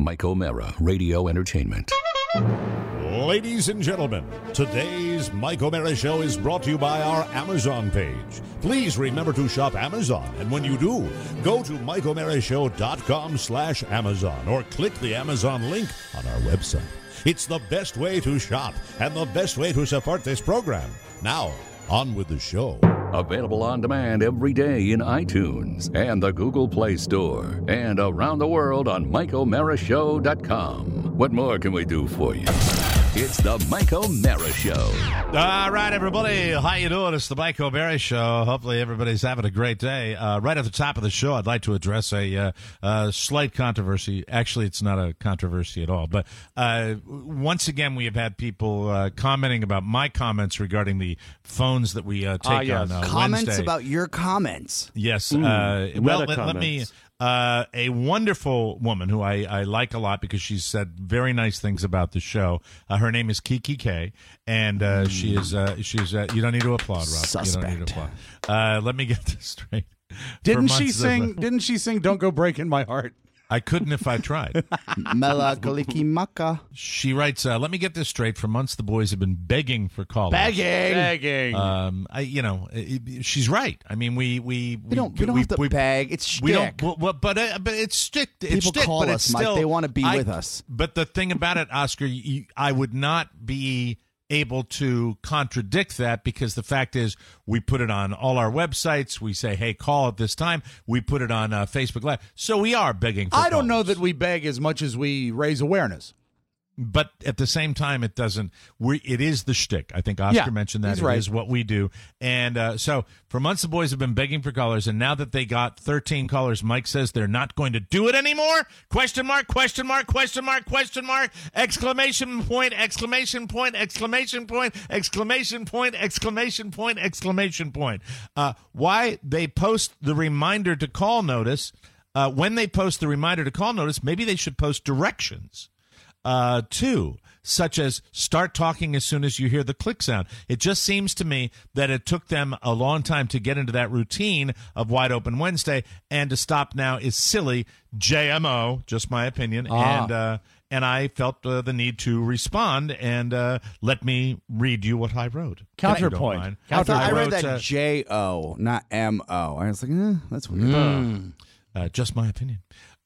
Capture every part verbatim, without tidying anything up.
Mike O'Mara, Radio Entertainment. Ladies and gentlemen, today's Mike O'Mara Show is brought to you by our Amazon page. Please remember to shop Amazon, and when you do, go to mike o'mara show dot com slash Amazon or click the Amazon link on our website. It's the best way to shop and the best way to support this program. Now, on with the show. Available on demand every day in iTunes and the Google Play Store and around the world on mike o'mara show dot com. What more can we do for you? It's the Mike O'Mara Show. All right, everybody. How you doing? It's the Mike O'Mara Show. Hopefully everybody's having a great day. Uh, right at the top of the show, I'd like to address a uh, uh, slight controversy. Actually, it's not a controversy at all. But uh, once again, we have had people uh, commenting about my comments regarding the phones that we uh, take uh, yes. on uh, Comments Wednesday. about your comments. Yes. Mm, uh, well, meta let, let me... comments. Uh, a wonderful woman who I, I like a lot because she's said very nice things about the show. Uh, her name is Kiki K, and uh, she is uh, she's uh, you don't need to applaud, Rob. Suspect. You don't need to applaud. Uh, let me get this straight. Didn't For she months of- sing? Didn't she sing? Don't go breaking my heart. I couldn't if I tried. Mela Kalikimaka. She writes, uh, let me get this straight. For months, the boys have been begging for callers. Begging. Um, I, you know, it, it- she's right. I mean, we we We don't. We don't have to beg. It's shtick. We don't, well, well, but uh, but it's stick. It's People stick, call but us, it's Mike. still, They wanna be I- with us. But the thing about it, Oscar, you, I would not be able to contradict that because the fact is we put it on all our websites. We say, hey, call at this time. We put it on uh, Facebook Live. So we are begging for I don't know callers. that we beg as much as we raise awareness. But at the same time, it doesn't. We it is the shtick. I think Oscar Yeah, mentioned that he's it right. is what we do. And uh, so for months, the boys have been begging for callers, and now that they got thirteen callers, Mike says they're not going to do it anymore. Question mark? Question mark? Question mark? Question mark? Exclamation point! Exclamation point! Exclamation point! Exclamation point! Exclamation point! Exclamation point! Uh, why they post the reminder to call notice? Uh, when they post the reminder to call notice, maybe they should post directions. Uh, too, such as start talking as soon as you hear the click sound. It just seems to me that it took them a long time to get into that routine of Wide Open Wednesday, and to stop now is silly. J M O, just my opinion, Ah. and uh, and I felt uh, the need to respond, and uh, let me read you what I wrote. If you don't Counterpoint. mind. I thought I, read wrote, that uh, J O, not M O. I was like, eh, that's weird. Uh, just my opinion.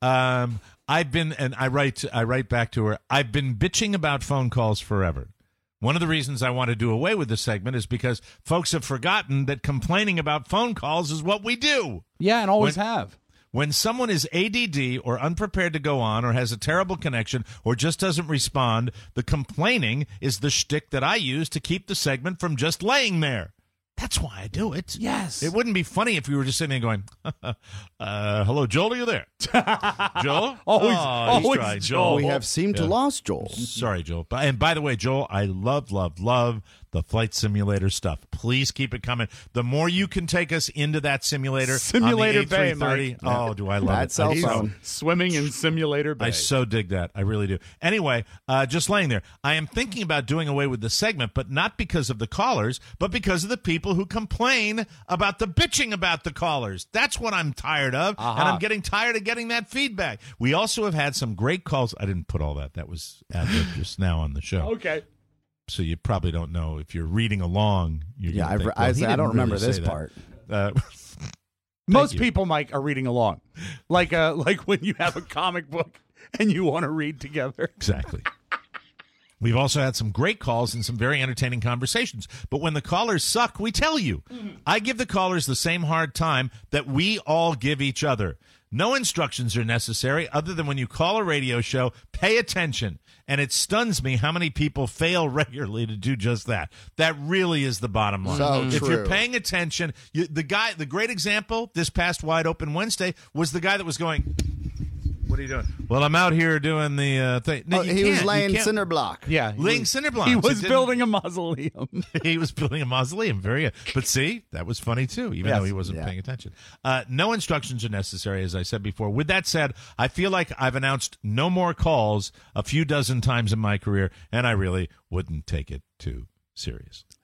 Um, I've been, and I write, I write back to her. I've been bitching about phone calls forever. One of the reasons I want to do away with this segment is because folks have forgotten that complaining about phone calls is what we do. Yeah, and always When- have. When someone is A D D or unprepared to go on or has a terrible connection or just doesn't respond, the complaining is the shtick that I use to keep the segment from just laying there. That's why I do it. Yes. It wouldn't be funny if we were just sitting there going, uh, hello, Joel, are you there? Joel? Always- oh, he's always trying. Joel. We have seemed to Yeah. lost Joel. Sorry, Joel. But- And by the way, Joel, I love, love, love the flight simulator stuff. Please keep it coming. The more you can take us into that simulator, Simulator on the Bay, A three thirty, Mike. oh, do I love That it. cell I so- phone. Swimming in Simulator Bay. I so dig that. I really do. Anyway, uh, just laying there. I am thinking about doing away with the segment, but not because of the callers, but because of the people who complain about the bitching about the callers. That's what I'm tired of, Uh-huh. and I'm getting tired of getting that feedback. We also have had some great calls. I didn't put all that. That was ad-lib just now on the show. Okay. So you probably don't know. If you're reading along, you're Yeah, gonna I've, think, I, well, he I didn't don't remember really this say that. part. Uh, Most you. people, Mike, are reading along. Like uh, like when you have a comic book and you want to read together. Exactly. We've also had some great calls and some very entertaining conversations. But when the callers suck, we tell you. I give the callers the same hard time that we all give each other. No instructions are necessary other than when you call a radio show, pay attention. And it stuns me how many people fail regularly to do just that. That really is the bottom line. So if true. you're paying attention, you, the guy, the great example this past Wide Open Wednesday was the guy that was going, what are you doing? Well, I'm out here doing the uh, thing. No, Oh, you he was can't. You laying can't- cinder block. Yeah. he Laying was- cinder blocks. He It was didn't- building a mausoleum. he was building a mausoleum. Very good. But see, that was funny too, even Yes. though he wasn't Yeah. paying attention. Uh, no instructions are necessary, as I said before. With that said, I feel like I've announced no more calls a few dozen times in my career, and I really wouldn't take it too serious.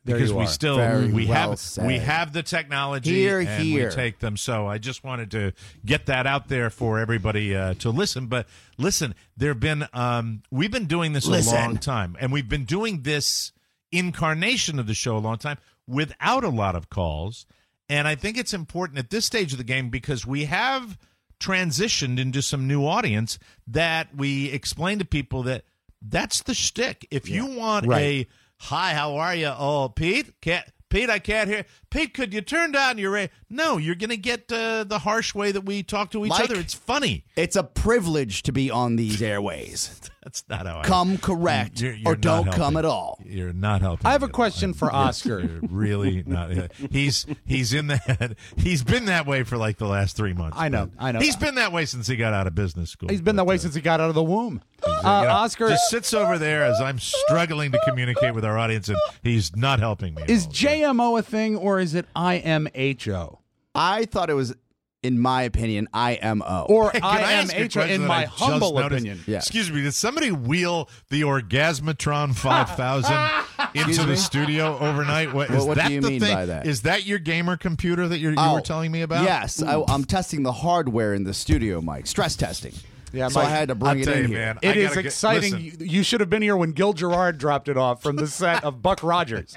There because you we are. still Very we well have said. we have the technology Here, and here. we take them. So I just wanted to get that out there for everybody uh, to listen. But listen, there've been um, we've been doing this Listen. a long time, and we've been doing this incarnation of the show a long time without a lot of calls. And I think it's important at this stage of the game because we have transitioned into some new audience that we explain to people that that's the shtick. If you want Right. a hi, how are you? Oh, Pete, can't, Pete, I can't hear. Pete, could you turn down your radio? No, you're going to get uh, the harsh way that we talk to each Mike? other. It's funny. It's a privilege to be on these airways. That's not how I Come correct You're- you're or not don't helping. come at all. You're not helping. I have me a at all. question for You're- Oscar. You're really not. He's he's in that. He's been that way for like the last three months. I know, but I know. He's been that way since he got out of business school. He's been that But, way uh, since he got out of the womb. Uh, you know, Oscar, just sits over there as I'm struggling to communicate with our audience, and he's not helping me. at is all. J M O a thing or is it I M H O? I thought it was, in my opinion, I M O. Or Hey, can I ask a I M H O, question in that my I just humble noticed? opinion. Yeah. Excuse me, did somebody wheel the Orgasmatron five thousand into the me? studio overnight? What, What- is what do that you the mean thing? by that? Is that your gamer computer that you're, you Oh, were telling me about? Yes, I, I'm testing the hardware in the studio, Mike. Stress testing. Yeah, so Mike, I had to bring I'll it tell in you, here. man. I It is gotta get- exciting. listen. you, you should have been here when Gil Gerard dropped it off from the set of Buck Rogers.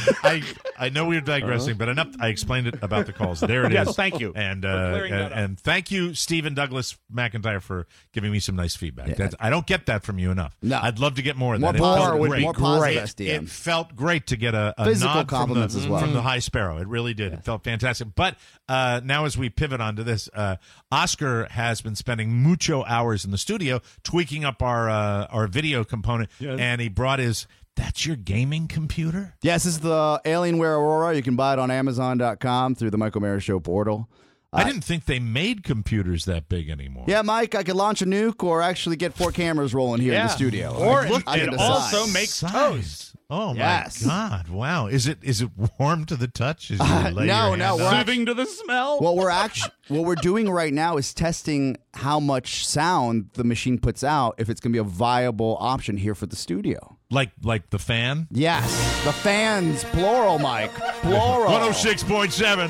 I I know we were digressing, but enough. I explained it about the calls. There it is. Yes, thank you and for uh, clearing that and, up. and thank you, Stephen Douglas McIntyre, for giving me some nice feedback. That's, I don't get that from you enough. No. I'd love to get more of More that. It positive- felt would great. be more great. positive It, S D it M. felt great to get a, a Physical nod from the, compliments as well. from the High Sparrow. It really did. It felt fantastic. But uh, now, as we pivot onto this, uh, Oscar has been spending mucho hours in the studio tweaking up our uh, our video component, and he brought his. That's your gaming computer? Yes, this is the Alienware Aurora. You can buy it on Amazon dot com through the Michael Mara Show portal. I didn't think they made computers that big anymore. Yeah, Mike, I could launch a nuke or actually get four cameras rolling here in the studio. Or I, it, I it can decide. also makes Size. toast. Oh Yes. my God! Wow, is it is it warm to the touch? As you Uh, lay no, your no, hand we're on it? act- Soothing to the smell. What we're actually what we're doing right now is testing how much sound the machine puts out, if it's going to be a viable option here for the studio. like like the fan. Yes, the fans, plural, Mike, plural. One hundred six point seven.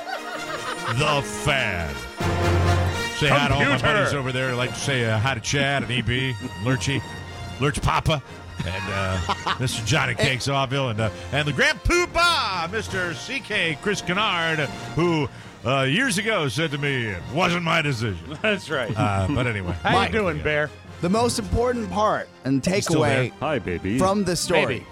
The fan. Say hi to all my Computer. buddies over there. I'd like to say uh, hi to Chad and E B, Lurchy, Lurch Papa, and uh, Mister Johnny Cakes Awville, and uh, and the Grand Poobah, Mister C K Chris Kennard, who uh, years ago said to me, "It wasn't my decision." That's right. Uh, but anyway, How Mike. you doing, Bear? The most important part and still there? takeaway Hi, baby. from the story.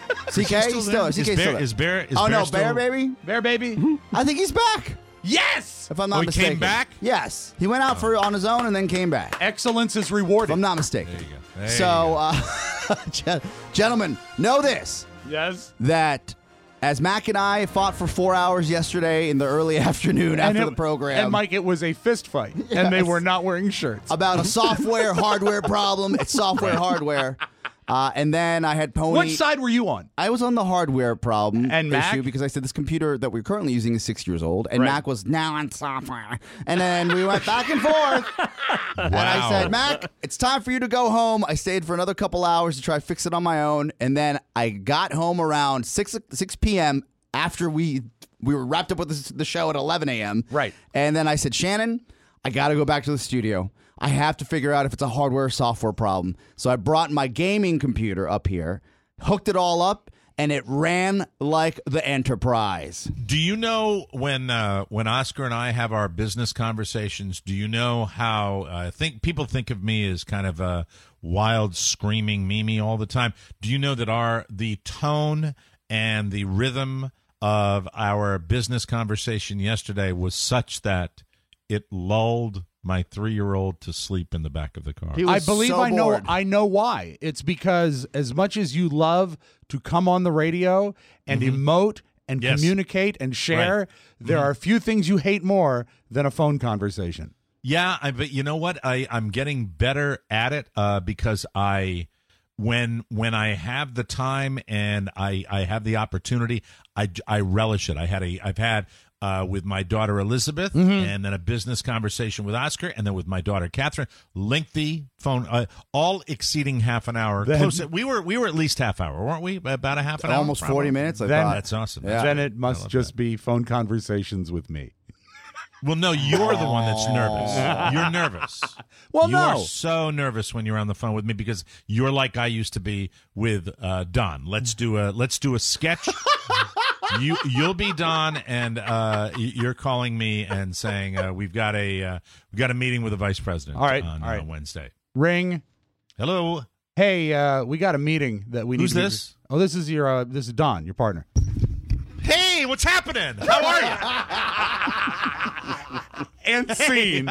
C K Still still, there? C Is K Bear, still there. is Bear, is Oh Bear no, still, Bear baby. Bear baby? I think he's back. Yes! If I'm not Oh, he mistaken. came back? Yes, he went out for on his own and then came back. Excellence is If rewarded. I'm not mistaken. There you go. There So, uh, gen- gentlemen, know this: Yes. that as Mac and I fought for four hours yesterday in the early afternoon after it- the program, And Mike, it was a fist fight, and they Yes. were not wearing shirts. about a software hardware problem. It's software hardware. Uh, and then I had Pony. What side were you on? I was on the hardware problem And issue Mac? because I said this computer that we're currently using is six years old, and Right. Mac was now on software. And then we went back and forth. And I Wow. said, Mac, it's time for you to go home. I stayed for another couple hours to try to fix it on my own, and then I got home around six six p.m. after we we were wrapped up with the, the show at eleven a.m. Right. And then I said, Shannon, I got to go back to the studio. I have to figure out if it's a hardware or software problem. So I brought my gaming computer up here, hooked it all up, and it ran like the Enterprise. Do you know when uh, when Oscar and I have our business conversations? Do you know how I uh, think people think of me as kind of a wild, screaming Mimi all the time? Do you know that our the tone and the rhythm of our business conversation yesterday was such that it lulled my three-year-old to sleep in the back of the car? He I was believe so I know bored. I know why. It's because as much as you love to come on the radio and emote and Mm-hmm. Yes. communicate and share, Right. there are a few things you hate more than a phone conversation. Yeah, I, but you know what? I, I'm getting better at it uh, because I, when when I have the time and I, I have the opportunity, I, I relish it. I had a I've had uh, with my daughter Elizabeth, Mm-hmm. and then a business conversation with Oscar, and then with my daughter Catherine. Lengthy phone, uh, all exceeding half an hour. Then- Close. We were we were at least half hour, weren't we? About a half an hour, Almost probably. forty minutes. I Then- thought. That's awesome. Yeah. Then it I must love just be phone conversations with me. Well, no, you're the one that's nervous. You're nervous. Well, you no. are so nervous when you're on the phone with me because you're like I used to be with uh, Don. Let's do a let's do a sketch. you you'll be Don, and uh, y- you're calling me and saying uh, we've got a uh, we've got a meeting with the vice president. All right, on all right. uh, Wednesday. Ring. Hello. Hey, uh, we got a meeting that we need. Who's to be- this? Oh, this is your. Uh, this is Don, your partner. Hey, what's happening? How are you? And scene.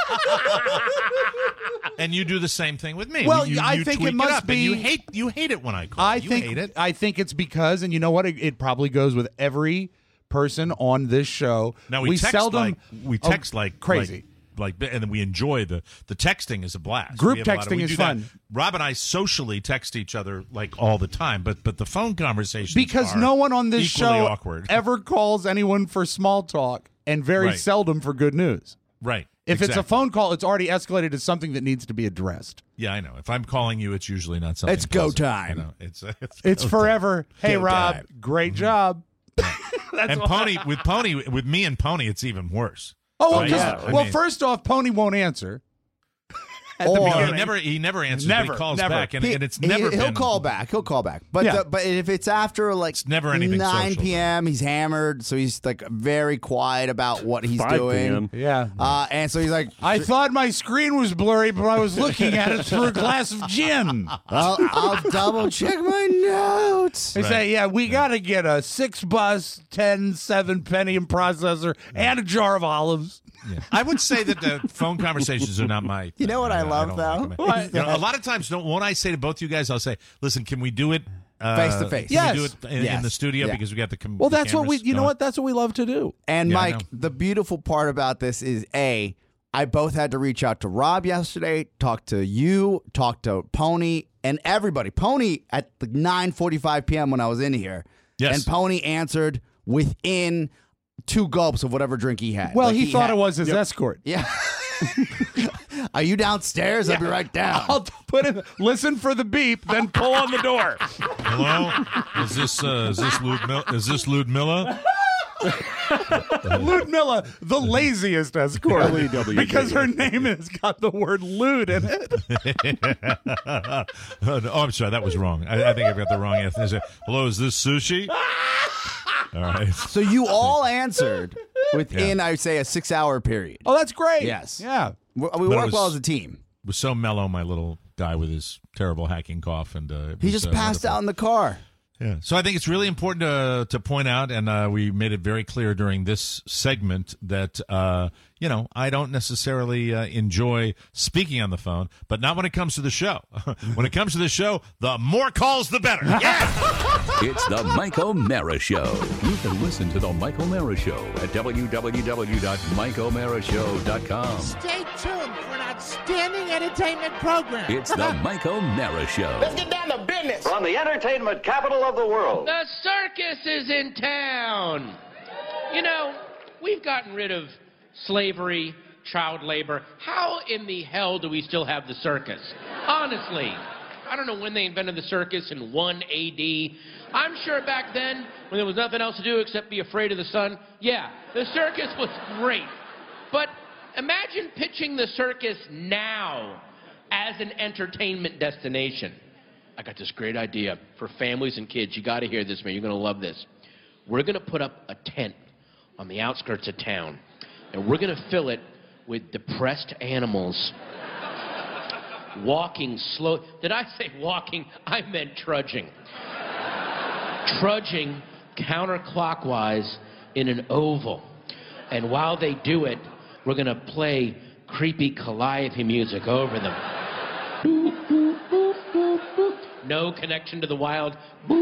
And you do the same thing with me. Well, you, I you think it tweak must up, and you be- hate you hate it when I call. I you think hate it. I think it's because, and you know what? It, it probably goes with every person on this show. Now we, text seldom like we oh, text like crazy. like, like, and then we enjoy the the texting is a blast. Group We have a lot of- texting we is do that. fun. Rob and I socially text each other like all the time, but but the phone conversations because are no one on this equally show awkward. ever calls anyone for small talk, and very Right. seldom for good news. Right. If it's a exactly. phone call, it's already escalated to something that needs to be addressed. Yeah, I know. If I'm calling you, it's usually not something. It's go pleasant, time. You know, it's it's, It's go forever. Hey, Go Rob, time. great job. time. And Pony with Pony with me and Pony, it's even worse. Oh, well, Right? just- Yeah, I well mean- first off, Pony won't answer. At the Or- No, he beginning. never he never answers. Never, but he calls never. back, and, He- and it's he- never. He'll been, call back. He'll call back. But Yeah. the, but if it's after like It's never anything nine social. p.m., he's hammered, so he's like very quiet about what he's five doing. p.m. Yeah. Uh, and so he's like, I thought my screen was blurry, but I was looking at it through a glass of gin. I'll, I'll double check my notes. They say, yeah, we got to get a six bus, ten, seven Pentium processor and a jar of olives. Yeah. I would say that the phone conversations are not my. You know what I love, don't though? like them. What? You know, a lot of times, don't won't I say to both you guys? I'll say, "Listen, can we do it uh, Face to face. Can Yes. we do it in, Yes. in the studio Yeah. because we got the com- Well, the that's what we, cameras you know going? what? That's what we love to do. And Yeah, I Mike, know. the beautiful part about this is A, I both had to reach out to Rob yesterday, talk to you, talk to Pony, and everybody. Pony at the nine forty-five p.m. when I was in here. Yes. And Pony answered within two gulps of whatever drink he had. Well, Like, he, thought had- it was his escort. Yeah. Are you downstairs? I'll be right down. I'll put it, listen for the beep, then pull on the door. Hello, is this uh, is this Ludmilla? Is this Ludmilla? Ludmilla, the laziest escort, L E W D. because her name has got the word lewd in it. oh, no, I'm sorry, that was wrong. I, I think I've got the wrong answer. Hello, is this sushi? All right. So you all answered within, I would say, a six-hour period. Oh, that's great. Yes. Yeah. We, we But it work was- well as a team. It was so mellow, my little guy with his terrible hacking cough, and uh, it He was, just uh, passed wonderful. out in the car. Yeah. So I think it's really important to to point out, and uh, we made it very clear during this segment that uh, you know I don't necessarily uh, enjoy speaking on the phone, but not when it comes to the show. When it comes to the show, the more calls, the better. Yeah. It's the Mike O'Mara Show. You can listen to the Mike O'Mara Show at w w w dot mike o'mara show dot com. Stay tuned for an outstanding entertainment program. It's the Mike O'Mara Show. Let's get down to business. From the entertainment capital of the world. The circus is in town. You know, we've gotten rid of slavery, child labor. How in the hell do we still have the circus? Honestly, I don't know when they invented the circus in one A D. I'm sure back then, when there was nothing else to do except be afraid of the sun, yeah, the circus was great. But imagine pitching the circus now as an entertainment destination. I got this great idea for families and kids. You got to hear this, man. You're going to love this. We're going to put up a tent on the outskirts of town, and we're going to fill it with depressed animals walking slow. Did I say walking? I meant trudging. Trudging counterclockwise in an oval. And while they do it, we're going to play creepy calliope music over them. No connection to the wild.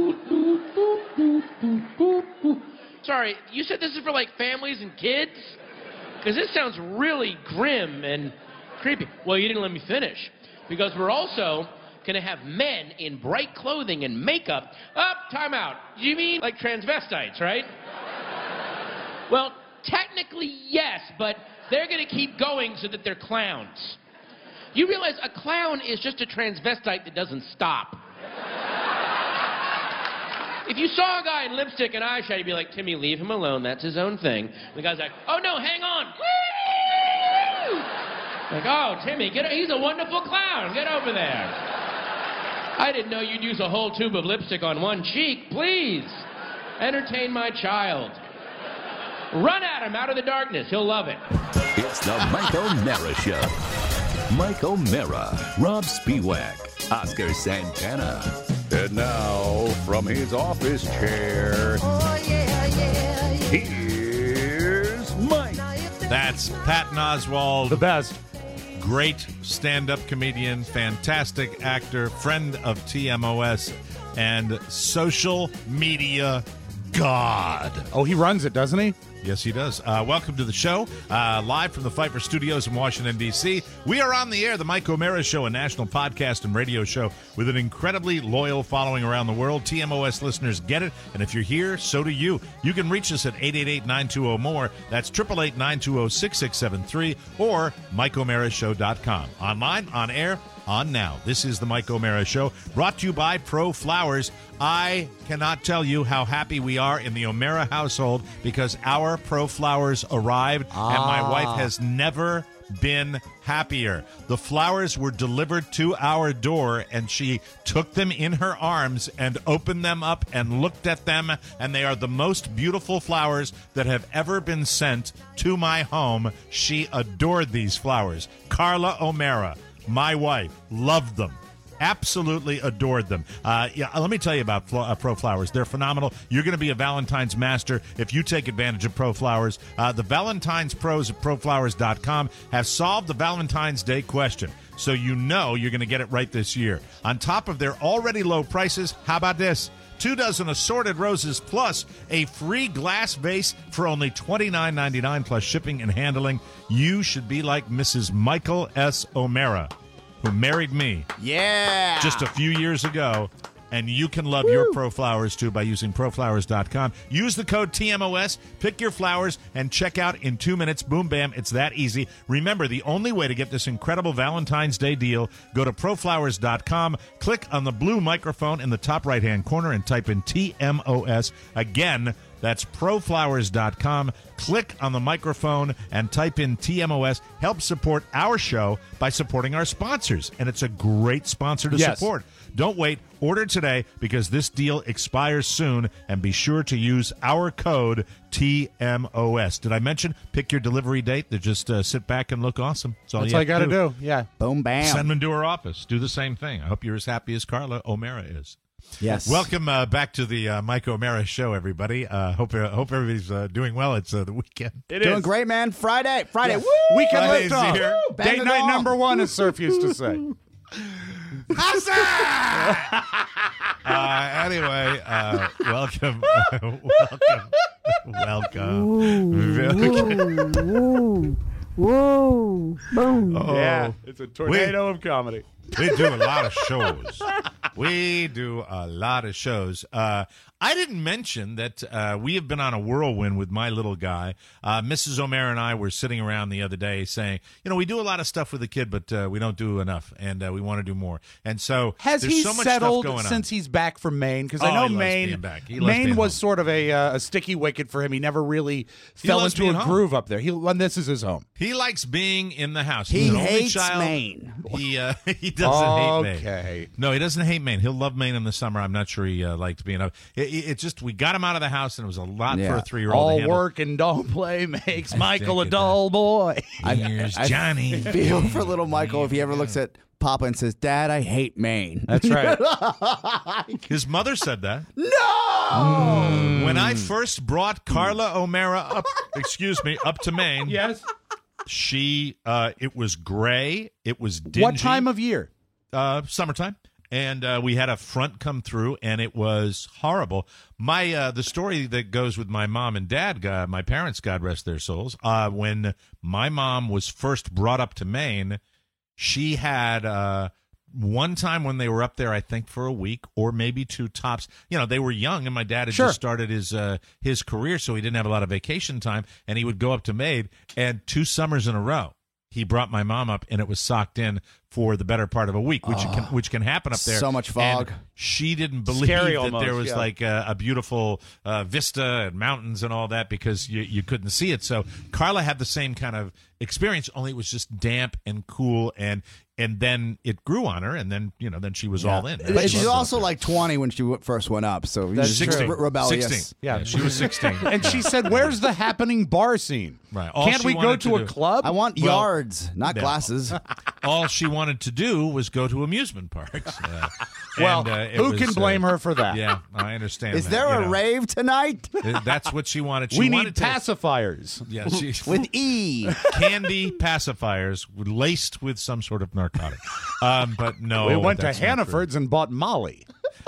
Sorry, you said this is for like families and kids? Because this sounds really grim and creepy. Well, you didn't let me finish. Because we're also going to have men in bright clothing and makeup. Up, time out. You mean like transvestites, right? Well, technically, yes, but they're going to keep going so that they're clowns. You realize a clown is just a transvestite that doesn't stop. If you saw a guy in lipstick and eyeshadow, you'd be like, Timmy, leave him alone. That's his own thing. The guy's like, oh, no, hang on. Woo! Like, oh, Timmy, get, he's a wonderful clown. Get over there. I didn't know you'd use a whole tube of lipstick on one cheek. Please, entertain my child. Run at him out of the darkness. He'll love it. It's the Mike O'Mara Show. Mike O'Mara, Rob Spiewak, Oscar Santana. And now, from his office chair, oh, yeah, yeah, yeah. here's Mike. That's Patton Oswalt. The best. Great stand-up comedian, fantastic actor, friend of T M O S, and social media god. Oh, he runs it, doesn't he? Yes, he does. Uh, welcome to the show, uh, live from the Pfeiffer Studios in Washington, D C We are on the air, the Mike O'Mara Show, a national podcast and radio show with an incredibly loyal following around the world. T M O S listeners get it, and if you're here, so do you. You can reach us at eight eight eight, nine two zero, M O R E. That's eight eight eight, nine two zero, six six seven three or mike o'mara show dot com. Online, on air, on now. This is the Mike O'Mara Show, brought to you by Pro Flowers. I cannot tell you how happy we are in the O'Mara household because our Pro Flowers arrived, ah. and my wife has never been happier. The flowers were delivered to our door, and she took them in her arms and opened them up and looked at them, and they are the most beautiful flowers that have ever been sent to my home. She adored these flowers. Carla O'Mara, my wife, loved them. Absolutely adored them. Uh, yeah, let me tell you about Flo- uh, Pro Flowers. They're phenomenal. You're going to be a Valentine's master if you take advantage of Pro Flowers. Uh, the Valentine's Pros at pro flowers dot com have solved the Valentine's Day question, so you know you're going to get it right this year. On top of their already low prices, how about this? Two dozen assorted roses plus a free glass vase for only twenty-nine ninety-nine plus shipping and handling. You should be like Missus Michael S. O'Mara, who married me yeah. just a few years ago, and you can love Woo. your Pro Flowers, too, by using pro flowers dot com. Use the code T M O S, pick your flowers, and check out in two minutes. Boom, bam, it's that easy. Remember, the only way to get this incredible Valentine's Day deal, go to pro flowers dot com, click on the blue microphone in the top right-hand corner, and type in T M O S. Again, that's pro flowers dot com. Click on the microphone and type in T M O S. Help support our show by supporting our sponsors. And it's a great sponsor to yes. support. Don't wait. Order today because this deal expires soon. And be sure to use our code T M O S. Did I mention pick your delivery date to just uh, sit back and look awesome? That's all That's you all have you got to do. do. Yeah. Boom, bam. Send them to her office. Do the same thing. I hope you're as happy as Carla O'Mara is. Yes. Welcome uh, back to the uh, Mike O'Mara Show, everybody. Uh, hope uh, hope everybody's uh, doing well. It's uh, the weekend. It Doing is. great, man. Friday. Friday. Yeah. Woo! Weekend Friday's lift off. here. Bang Date it night all. number one, as Surf used to say. uh, anyway, uh, welcome, welcome, welcome. Whoa, boom. Oh, Yeah, it's a tornado of comedy. we do a lot of shows. We do a lot of shows. Uh, I didn't mention that uh, we have been on a whirlwind with my little guy. Uh, Missus O'Mara and I were sitting around the other day saying, you know, we do a lot of stuff with the kid, but uh, we don't do enough, and uh, we want to do more. And so Has there's he so much settled stuff going since on. he's back from Maine? Because Oh, I know he loves Maine. being back. He loves Maine being was home. sort of a uh, a sticky wicket for him. He never really fell loves into a being home. groove up there. He and this is his home. He likes being in the house. He He's an only hates child. Maine. He uh, he doesn't hate Maine. Okay. No, he doesn't hate Maine. He'll love Maine in the summer. I'm not sure he uh, liked being up. It, it, it just we got him out of the house, and it was a lot for Yeah. a three year old. All to handle. work and don't play makes I Michael a think it dull boy. Here's I- Johnny. Feel for little Michael if he ever looks at Papa and says, Dad, I hate Maine. That's right. His mother said that. No! When I first brought Carla O'Mara up, excuse me, up to Maine, Yes. she, uh, it was gray. It was dingy. What time of year? Uh, summertime. And uh, we had a front come through, and it was horrible. My uh, the story that goes with my mom and dad, uh, my parents, God rest their souls, uh, when my mom was first brought up to Maine, she had uh, one time when they were up there, I think for a week or maybe two tops. You know, they were young, and my dad had Sure. just started his uh, his career, so he didn't have a lot of vacation time, and he would go up to Maid, and two summers in a row, he brought my mom up, and it was socked in for the better part of a week, which Oh, can which can happen up there. so much fog. And she didn't believe Scary that almost, there was yeah. like a, a beautiful uh, vista and mountains and all that because you you couldn't see it. So Carla had the same kind of experience, only it was just damp and cool, and and then it grew on her, and then you know then she was all in. But She she's loved it also up there. like twenty when she w- first went up, so That's she's true. re- rebellious. sixteen. Yeah. Yeah, she was sixteen. And she said, "Where's the happening bar scene? Right. All Can't she we go wanted to, to a do- club?" I want Well, yards, not no. glasses. All she wanted to do was go to amusement parks. Uh, well, and, uh, it who was, can blame uh, her for that? Yeah, I understand. Is that, there you a know. rave tonight Uh, That's what she wanted. She we wanted need to, pacifiers. Yeah, she, with E? candy pacifiers laced with some sort of narcotic. Um, but no, we went to that's not true. Hannaford's and bought Molly.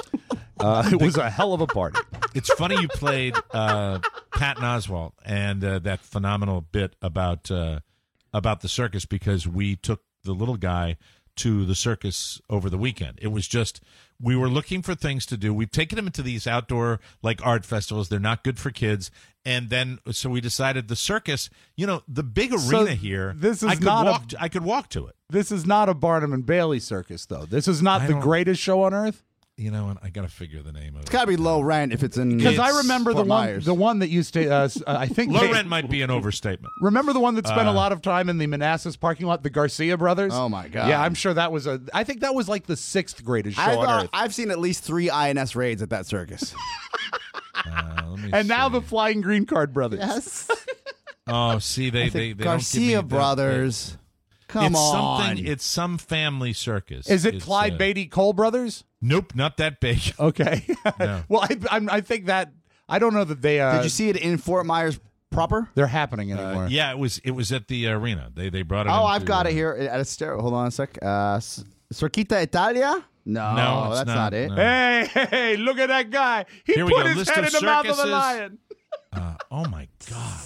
Uh, it was a hell of a party. It's funny you played uh, Patton Oswalt and uh, that phenomenal bit about uh, about the circus because we took the little guy to the circus over the weekend. It was just we were looking for things to do. We've taken him into these outdoor like art festivals. They're not good for kids. And then so we decided the circus, you know, the big So arena here. this is I could not a- walk to, I could walk to it. This is not a Barnum and Bailey circus, though. This is not I the don't- greatest show on earth. You know, and I got to figure the name of It's it. got to be low rent if it's in. Because I It's remember the Fort one, Myers. the one that used to. Uh, s- uh, I think Low they- rent might be an overstatement. Remember the one that spent a Uh, lot of time in the Manassas parking lot, the Garcia brothers? Oh, my God. Yeah, I'm sure that was a. I think that was like the sixth greatest show I've, on uh, earth. I've seen at least three I N S raids at that circus. Uh, let me And now see. the Flying Green Card brothers. yes. Oh, see, they they, they Garcia don't give me the- Brothers. Come it's on. something. It's some family circus. Is it It's, Clyde uh, Beatty Cole brothers? Nope, not that big. Okay. No. well, I, I'm, I think that I don't know that they. Uh, Did you see it in Fort Myers proper? They're happening anymore. Yeah, it was. It was at the arena. They they brought it. Oh, into, I've got uh, it here at a stereo. Hold on a sec. Uh, S- Circuita Italia? No, No, it's that's not, not, it. no. Hey, hey, hey, look at that guy. He Here we put go. his List head of in the mouth of a circuses. lion. Uh, oh my god.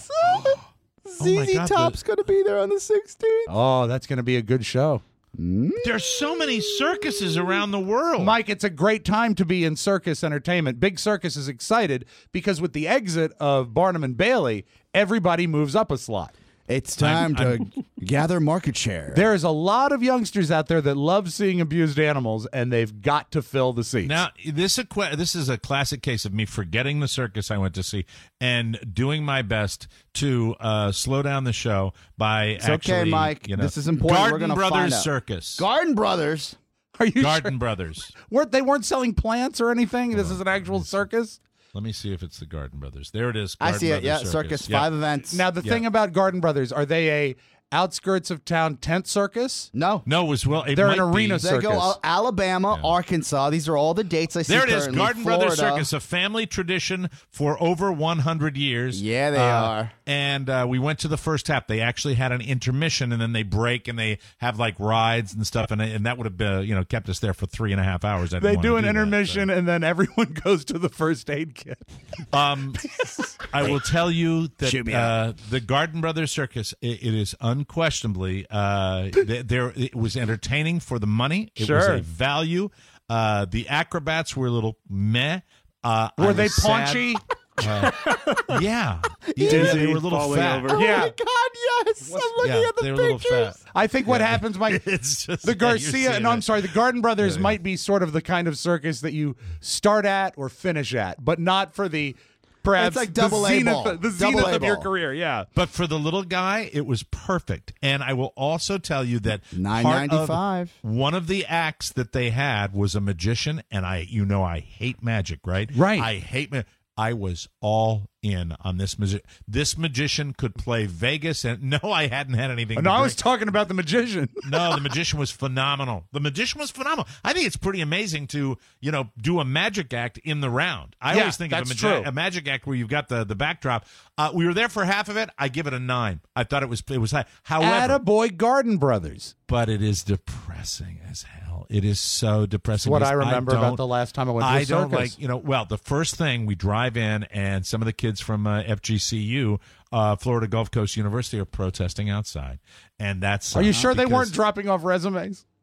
Z my Z God, Top's the- going to be there on the sixteenth. Oh, that's going to be a good show. There's so many circuses around the world. Mike, it's a great time to be in circus entertainment. Big Circus is excited because with the exit of Barnum and Bailey, everybody moves up a slot. It's time I'm- to gather market share. There is a lot of youngsters out there that love seeing abused animals, and they've got to fill the seats. Now this equi- this is a classic case of me forgetting the circus I went to see and doing my best to uh, slow down the show by It's actually. okay, Mike. You know, This is important. We're Garden gonna Brothers find out. Circus. Garden Brothers. Are you Garden sure? Brothers. Weren't, they weren't selling plants or anything? This is an actual circus? Let me see if it's the Garden Brothers. There it is. I Garden see it. Brothers Yeah, circus. Yep. Five events. Now, the Yeah. thing about Garden Brothers, are they a outskirts of town tent circus? no. No, it was well. It They're might an arena be. They go circus. Al- Alabama, Arkansas. These are all the dates I see. There it is, currently. Garden Florida. Brothers Circus, a family tradition for over one hundred years. Yeah, they Uh, are. And uh, we went to the first half. They actually had an intermission, and then they break, and they have like rides and stuff, and and that would have been, you know kept us there for three and a half hours. I didn't They wanna do an that, intermission, and then everyone goes to the first aid kit. so. Um, I will tell you that Shoot me uh, the Garden Brothers Circus, it, it is unquestionably uh, th- there. It was entertaining for the money. It was Sure. a value. Uh, the acrobats were a little meh. Uh, I Were they was sad. paunchy? Uh, yeah. yeah, they were a little fat. Oh Yeah. my God! Yes, I'm looking Yeah, at the they were a little pictures. fat. I think what happens, Mike, It's just the yeah, you're Garcia, seeing no, I'm it. sorry, the Garden Brothers might be sort of the kind of circus that you start at or finish at, but not for the perhaps It's like the double A zenith, ball. the Double zenith A of your ball. career. Yeah. But for the little guy, it was perfect. And I will also tell you that nine part of ninety-five. one of the acts that they had was a magician, and I, you know, I hate magic, right? Right. I hate ma- I was all in on this magician. This magician could play Vegas, and no, I hadn't had anything. No, to I drink. was talking about the magician. No, the magician was phenomenal. The magician was phenomenal. I think it's pretty amazing to, you know, do a magic act in the round. I Yeah, always think of a, that's magi- true. a magic act where you've got the, the backdrop. Uh, we were there for half of it. I give it a nine. I thought it was it was high. However, Attaboy Garden Brothers. but it is depressing as hell. It is so depressing. What I because remember don't- about the last time I went to a I don't circus. like, you know, well, the first thing we drive in and some of the kids from uh, F G C U, uh, Florida Gulf Coast University, are protesting outside. And that's Are you uh, sure they because- weren't dropping off resumes?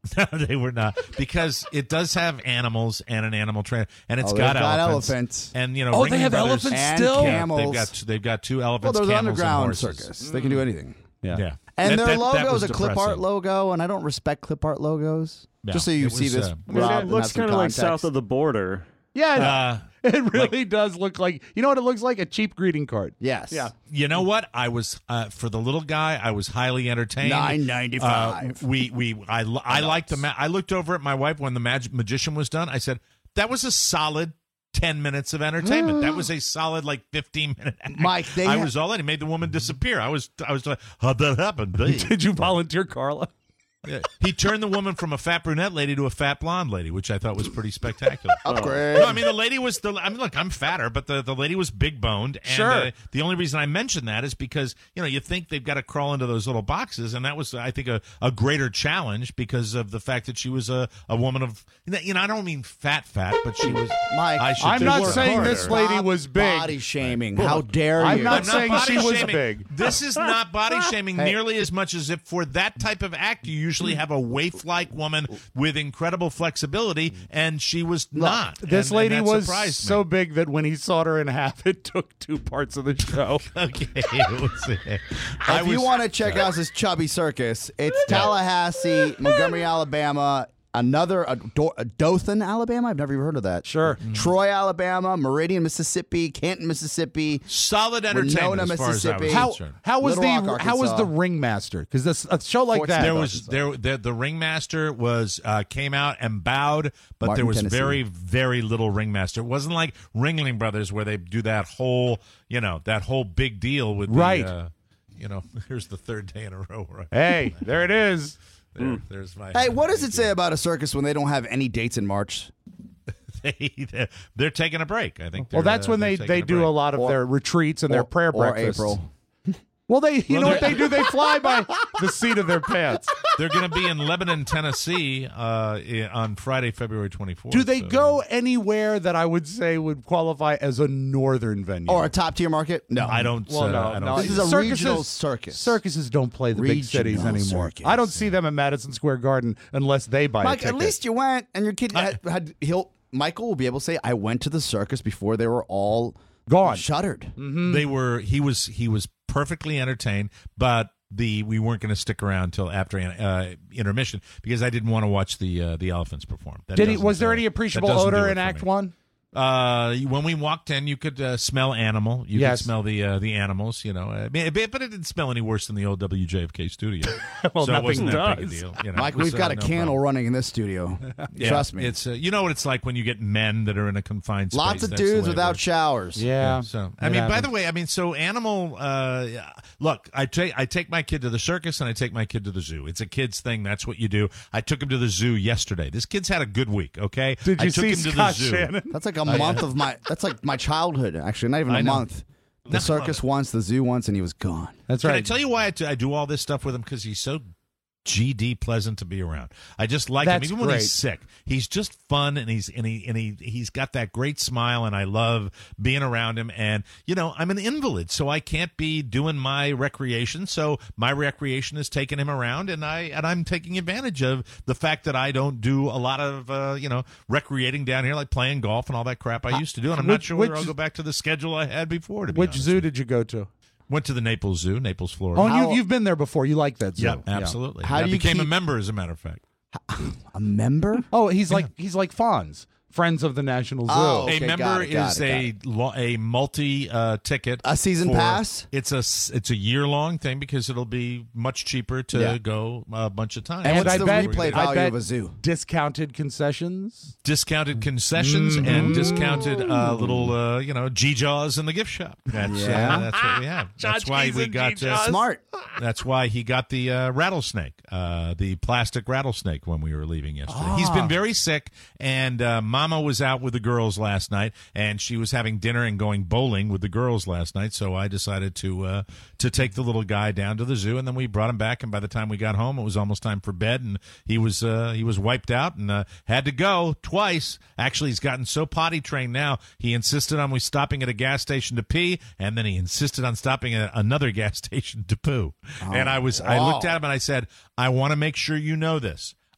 No, they were not, because it does have animals and an animal trainer, and it's Oh, got, they've got elephants. elephants. And you know, Oh, they Ringling have Brothers- elephants And still? Yeah, camels. they've got they've got two Well, elephants, there's an camels, and underground horses. circus. They can do anything. Yeah. Yeah, And That- their that- that logo was is a clip art depressing. logo, and I don't respect clip art logos. No, Just so you it see was, this, uh, I mean, Rob, it and looks have some kind of like context. south of the border. Yeah, Uh, it really does look like. You know what it looks like? A cheap greeting card. Yes. Yeah. You know what? I was uh, for the little guy. I was highly entertained. nine ninety-five. Uh, we we I I liked the. Ma- I looked over at my wife when the mag- magician was done. I said that was a solid ten minutes of entertainment. That was a solid like fifteen minute act. Mike, they I ha- was all in. He made the woman disappear. I was I was like, how'd that happen? babe?" Did you volunteer, Carla? Yeah. He turned the woman from a fat brunette lady to a fat blonde lady, which I thought was pretty spectacular. Upgrade. No, I mean the lady was the. I mean, look, I'm fatter, but the, the lady was big boned. And, Sure. Uh, the only reason I mention that is because you know you think they've got to crawl into those little boxes, and that was I think a, a greater challenge because of the fact that she was a, a woman of you know I don't mean fat fat, but she was. Mike, I should I'm do not work saying harder. this lady Stop was big. Body shaming. How dare you? I'm not I'm saying body she was shaming. big. This is not body shaming nearly as much as if for that type of act you usually have a waif-like woman with incredible flexibility, and she was not. This And- lady and that was surprised so me. big that when he sawed her in half, it took two parts of the show. Okay, it was, uh, I If you was- want to check out this chubby circus, it's Tallahassee, Montgomery, Alabama, another a, Do- a Dothan, Alabama. I've never even heard of that. Sure. Troy, Alabama, Meridian, Mississippi, Canton, Mississippi. solid entertainment Winona, as far as I was Mississippi. How concerned. how was Little the Rock, how was the Arkansas. ringmaster? Because this a show like Fort that. There was there the, the ringmaster was uh, came out and bowed, but Martin, there was Tennessee. very very little ringmaster. It wasn't like Ringling Brothers where they do that whole you know that whole big deal with Right. The, uh, you know, here's the third day in a row. Where I, Hey, there it is. there, There's my. Hey, what does it say about a circus when they don't have any dates in March? They, they're taking a break. I think. Well, they're, that's uh, when they're they, taking they a do break. a lot of Or- their retreats and their Or- prayer or breakfasts. April. Well, they you Well, know what they're- they do? They fly by the seat of their pants. They're going to be in Lebanon, Tennessee, uh, i- on Friday, February twenty-fourth. Do they so- go anywhere that I would say would qualify as a northern venue? Or a top tier market? No. I don't. Well, uh, no, I don't no. see This is a that. regional circus. Circuses don't play the big cities Regional anymore. circus. I don't see them at Madison Square Garden unless they buy a Mike, ticket. at least you went, and your kid had, had he'll. Michael will be able to say, "I went to the circus before they were all Gone. shuttered." They were. He was. He was perfectly entertained, but the we weren't going to stick around until after uh, intermission because I didn't want to watch the uh, the elephants perform. That Did he? doesn't, Was there uh, any that appreciable doesn't do odor it in for Act me. One? Uh, when we walked in, you could uh, smell animal. You Yes. could smell the uh, the animals. You know, I mean, but but it didn't smell any worse than the old W J F K studio. Well, so nothing it wasn't that big a does. deal. You know, Mike, It was, we've got uh, a no candle problem. running in this studio. Yeah, Trust me. It's uh, you know what it's like when you get men that are in a confined space. Lots of That's the dudes way it without works. showers. Yeah. So I It mean, by happens. the way, I mean, so animal. Uh, yeah, look, I take I take my kid to the circus and I take my kid to the zoo. It's a kid's thing. That's what you do. I took him to the zoo yesterday. This kid's had a good week. Okay, Did I you took see him to Scott the zoo. Shannon? That's like a month of my. That's like my childhood. Actually, not even I a know. month. The No. circus once, the zoo once, and he was gone. That's Can right. I tell you why I, t- I do all this stuff with him? Because he's so G D pleasant to be around. I just like That's him, even when great. he's sick. He's just fun, and he's and he and he he's got that great smile, and I love being around him. And you know, I'm an invalid, so I can't be doing my recreation. So my recreation is taking him around, and I and I'm taking advantage of the fact that I don't do a lot of uh, you know recreating down here, like playing golf and all that crap I used to do. And I'm not which- sure whether which- I'll go back to the schedule I had before. To be Which honest. zoo did you go to? Went to the Naples Zoo, Naples, Florida. Oh, How- you, you've been there before. You like that zoo? Yeah, absolutely. How I do you became a keep- member, as a matter of fact. A member? Oh, he's like he's like Fonz, Friends of the National Zoo. Oh, okay, a member got it, got is it, got a lo- a multi uh, ticket, A season for- pass? It's a s- it's a year long thing because it'll be much cheaper to Yeah. go a bunch of times. And what's I the bet, replay I value bet of a zoo? discounted concessions. Discounted concessions Mm-hmm. and discounted uh, little uh, you know G-Jaws in the gift shop. That's Yeah. uh, that's what we have. That's why we got uh, Smart. That's why he got the uh, rattlesnake, uh, the plastic rattlesnake when we were leaving yesterday. He's Ah. been very sick, and uh, Mama was out with the girls last night, and she was having dinner and going bowling with the girls last night. So I decided to uh, to take the little guy down to the zoo, and then we brought him back. And by the time we got home, it was almost time for bed, and he was uh, he was wiped out and uh, had to go twice. Actually, he's gotten so potty trained now. He insisted on we stopping at a gas station to pee, and then he insisted on stopping at another gas station to poo. and I was I looked at him and I said, I want to make sure you know this.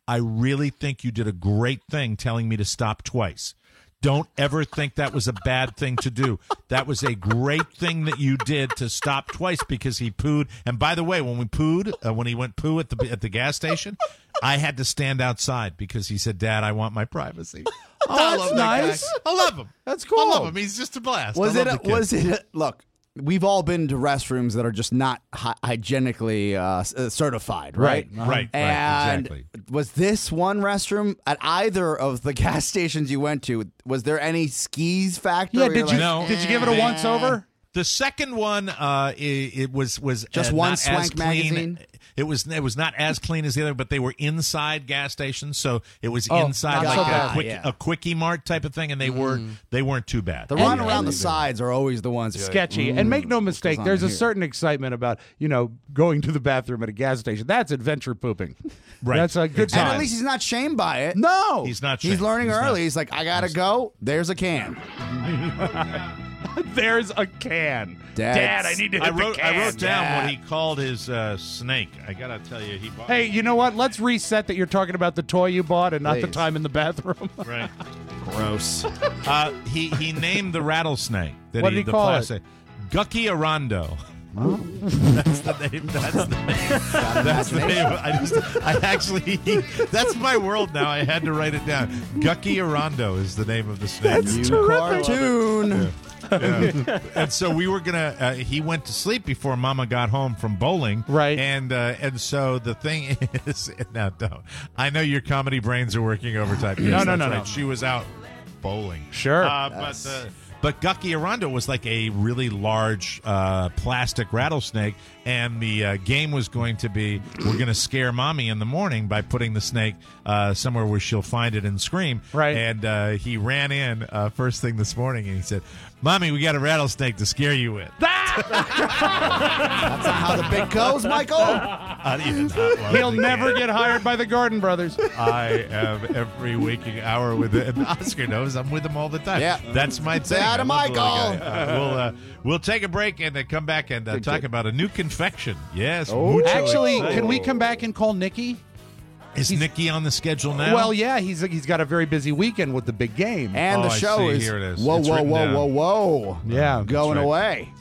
I really think you did a great thing telling me to stop twice. Don't ever think that was a bad thing to do. That was a great thing that you did to stop twice because he pooed. And by the way, when we pooed, uh, when he went poo at the at the gas station, I had to stand outside because he said, "Dad, I want my privacy." Oh, I that's love that nice. guy. I love him. That's cool. I love him. He's just a blast. Was I it? love A, the kid. was it? A, look, we've all been to restrooms that are just not hy- hygienically uh, s- uh, certified, right? Right, right, And exactly. was this one restroom at either of the gas stations you went to? Was there any skis factor? Yeah, where you're did you like, No. did you give it a They- once over? The second one, uh, it, it was was Just uh, one not Swank as clean. magazine? It was it was not as clean as the other, but they were inside gas stations, so it was Oh, inside not like so a bad, quick yeah. a quickie mart type of thing, and they were they weren't too bad. The run And- around and- the sides are always the ones that- Sketchy. And make no mistake, on there's a here? certain excitement about, you know, going to the bathroom at a gas station. That's adventure pooping. Right. That's a good And time. at least he's not shamed by it. no. He's not. He's shamed. learning He's not- early. He's like, I gotta go. There's a can. There's a can. Dad's- Dad, I need to hit I the wrote can. I wrote down Yeah. what he called his uh, snake. I gotta tell you, he bought. Hey, you know what? Let's reset that you're talking about the toy you bought and not the Please. time in the bathroom. Right. Gross. Uh, he he named the rattlesnake. That What did he the call it? plastic. Gucky Arando. That's the name. That's the name. That's the name. I just, I actually, that's my world now. I had to write it down. Gucky Arando is the name of the snake. That's You terrific. cartoon. Yeah. And so we were gonna. Uh, he went to sleep before Mama got home from bowling. Right. And uh, and so the thing is, now don't. I know your comedy brains are working overtime. Yes, No, no, that's no, right. no. She was out bowling. Sure. Uh, but uh, but Gucky Arando was like a really large uh, plastic rattlesnake, and the uh, game was going to be we're going to scare Mommy in the morning by putting the snake uh, somewhere where she'll find it and scream. Right. And uh, he ran in uh, first thing this morning, and he said, "Mommy, we got a rattlesnake to scare you with." That's not how the bit goes, Michael. I did not love He'll the never game. get hired by the Garden Brothers. I am every waking hour with it. And Oscar knows I'm with him all the time. Yeah. That's my Say thing. hi to I love the little Michael. guy. Uh, we'll uh, we'll take a break and uh, come back and uh, Good talk kid. about a new confection. Yes. Oh. mucho Actually, exciting. can we come back and call Nikki? Is Nikki on the schedule now? Well, yeah, he's he's got a very busy weekend with the big game. And Oh, the I show see. is, Here it is. whoa, It's whoa, written whoa, down. whoa, whoa. Yeah, Going right. away.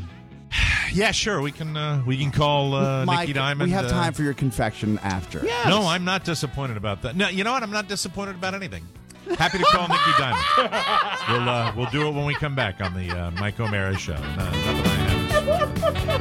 Yeah, sure. We can uh, we can call uh, Mike, Nikki Diamond. we have uh, time for your confection after. Yes. No, I'm not disappointed about that. No, you know what? I'm not disappointed about anything. Happy to call Nikki Diamond. We'll uh, we'll do it when we come back on the uh, Mike O'Mara Show. No, nothing I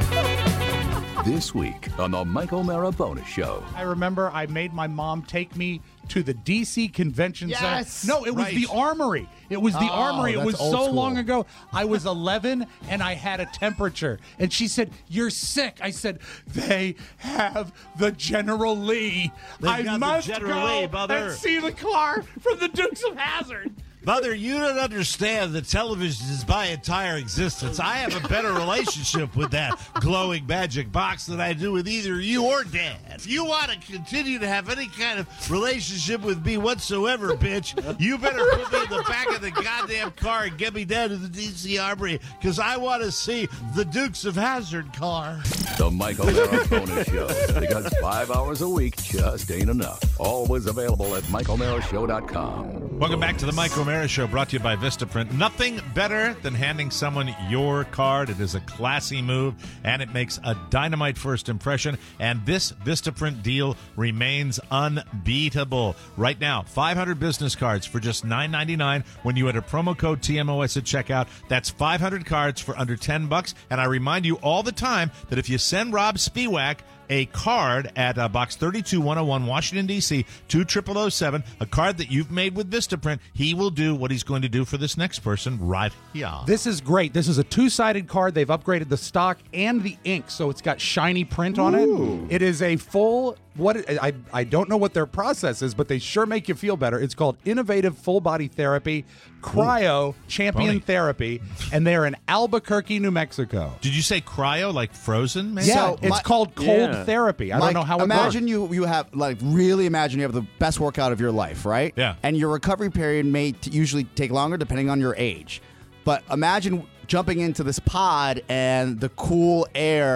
have. This week on the Mike O'Mara Bonus Show. I remember I made my mom take me to the D C Convention Yes! Center. No, it was Right. the Armory. It was the Oh, Armory. It that's was old so school. long ago. I was eleven and I had a temperature. And she said, "You're sick." I said, "They have the General Lee. I got the must General go Lee, mother." and see the car from the Dukes of Hazzard." Mother, you don't understand that television is my entire existence. I have a better relationship with that glowing magic box than I do with either you or Dad. If you want to continue to have any kind of relationship with me whatsoever, bitch, you better put me in the back of the goddamn car and get me down to the D C Armory because I want to see the Dukes of Hazzard car. The Mike O'Mara Bonus Show. Because five hours a week just ain't enough. Always available at Mike O'Mara Show dot com. Welcome back to the Mike O'Mara Show, brought to you by Vistaprint. Nothing better than handing someone your card. It is a classy move, and it makes a dynamite first impression. And this Vistaprint deal remains unbeatable. Right now, five hundred business cards for just nine ninety-nine when you enter promo code T M O S at checkout. That's five hundred cards for under ten bucks. And I remind you all the time that if you send Rob Spiewak a card at uh, Box thirty-two one oh one, Washington, D C, two zero zero zero seven, a card that you've made with Vistaprint, he will do what he's going to do for this next person right here. This is great. This is a two-sided card. They've upgraded the stock and the ink, so it's got shiny print on it. It is a full what I I don't know what their process is, but they sure make you feel better. It's called Innovative Full Body Therapy, Cryo Champion Funny. Therapy, and they're in Albuquerque, New Mexico. Did you say cryo, like frozen, maybe? Yeah, So, it's my- called cold Yeah. therapy. I Mike, don't know how it imagine works. you you have like really imagine you have the best workout of your life, right? Yeah. And your recovery period may t- usually take longer depending on your age. But imagine jumping into this pod and the cool air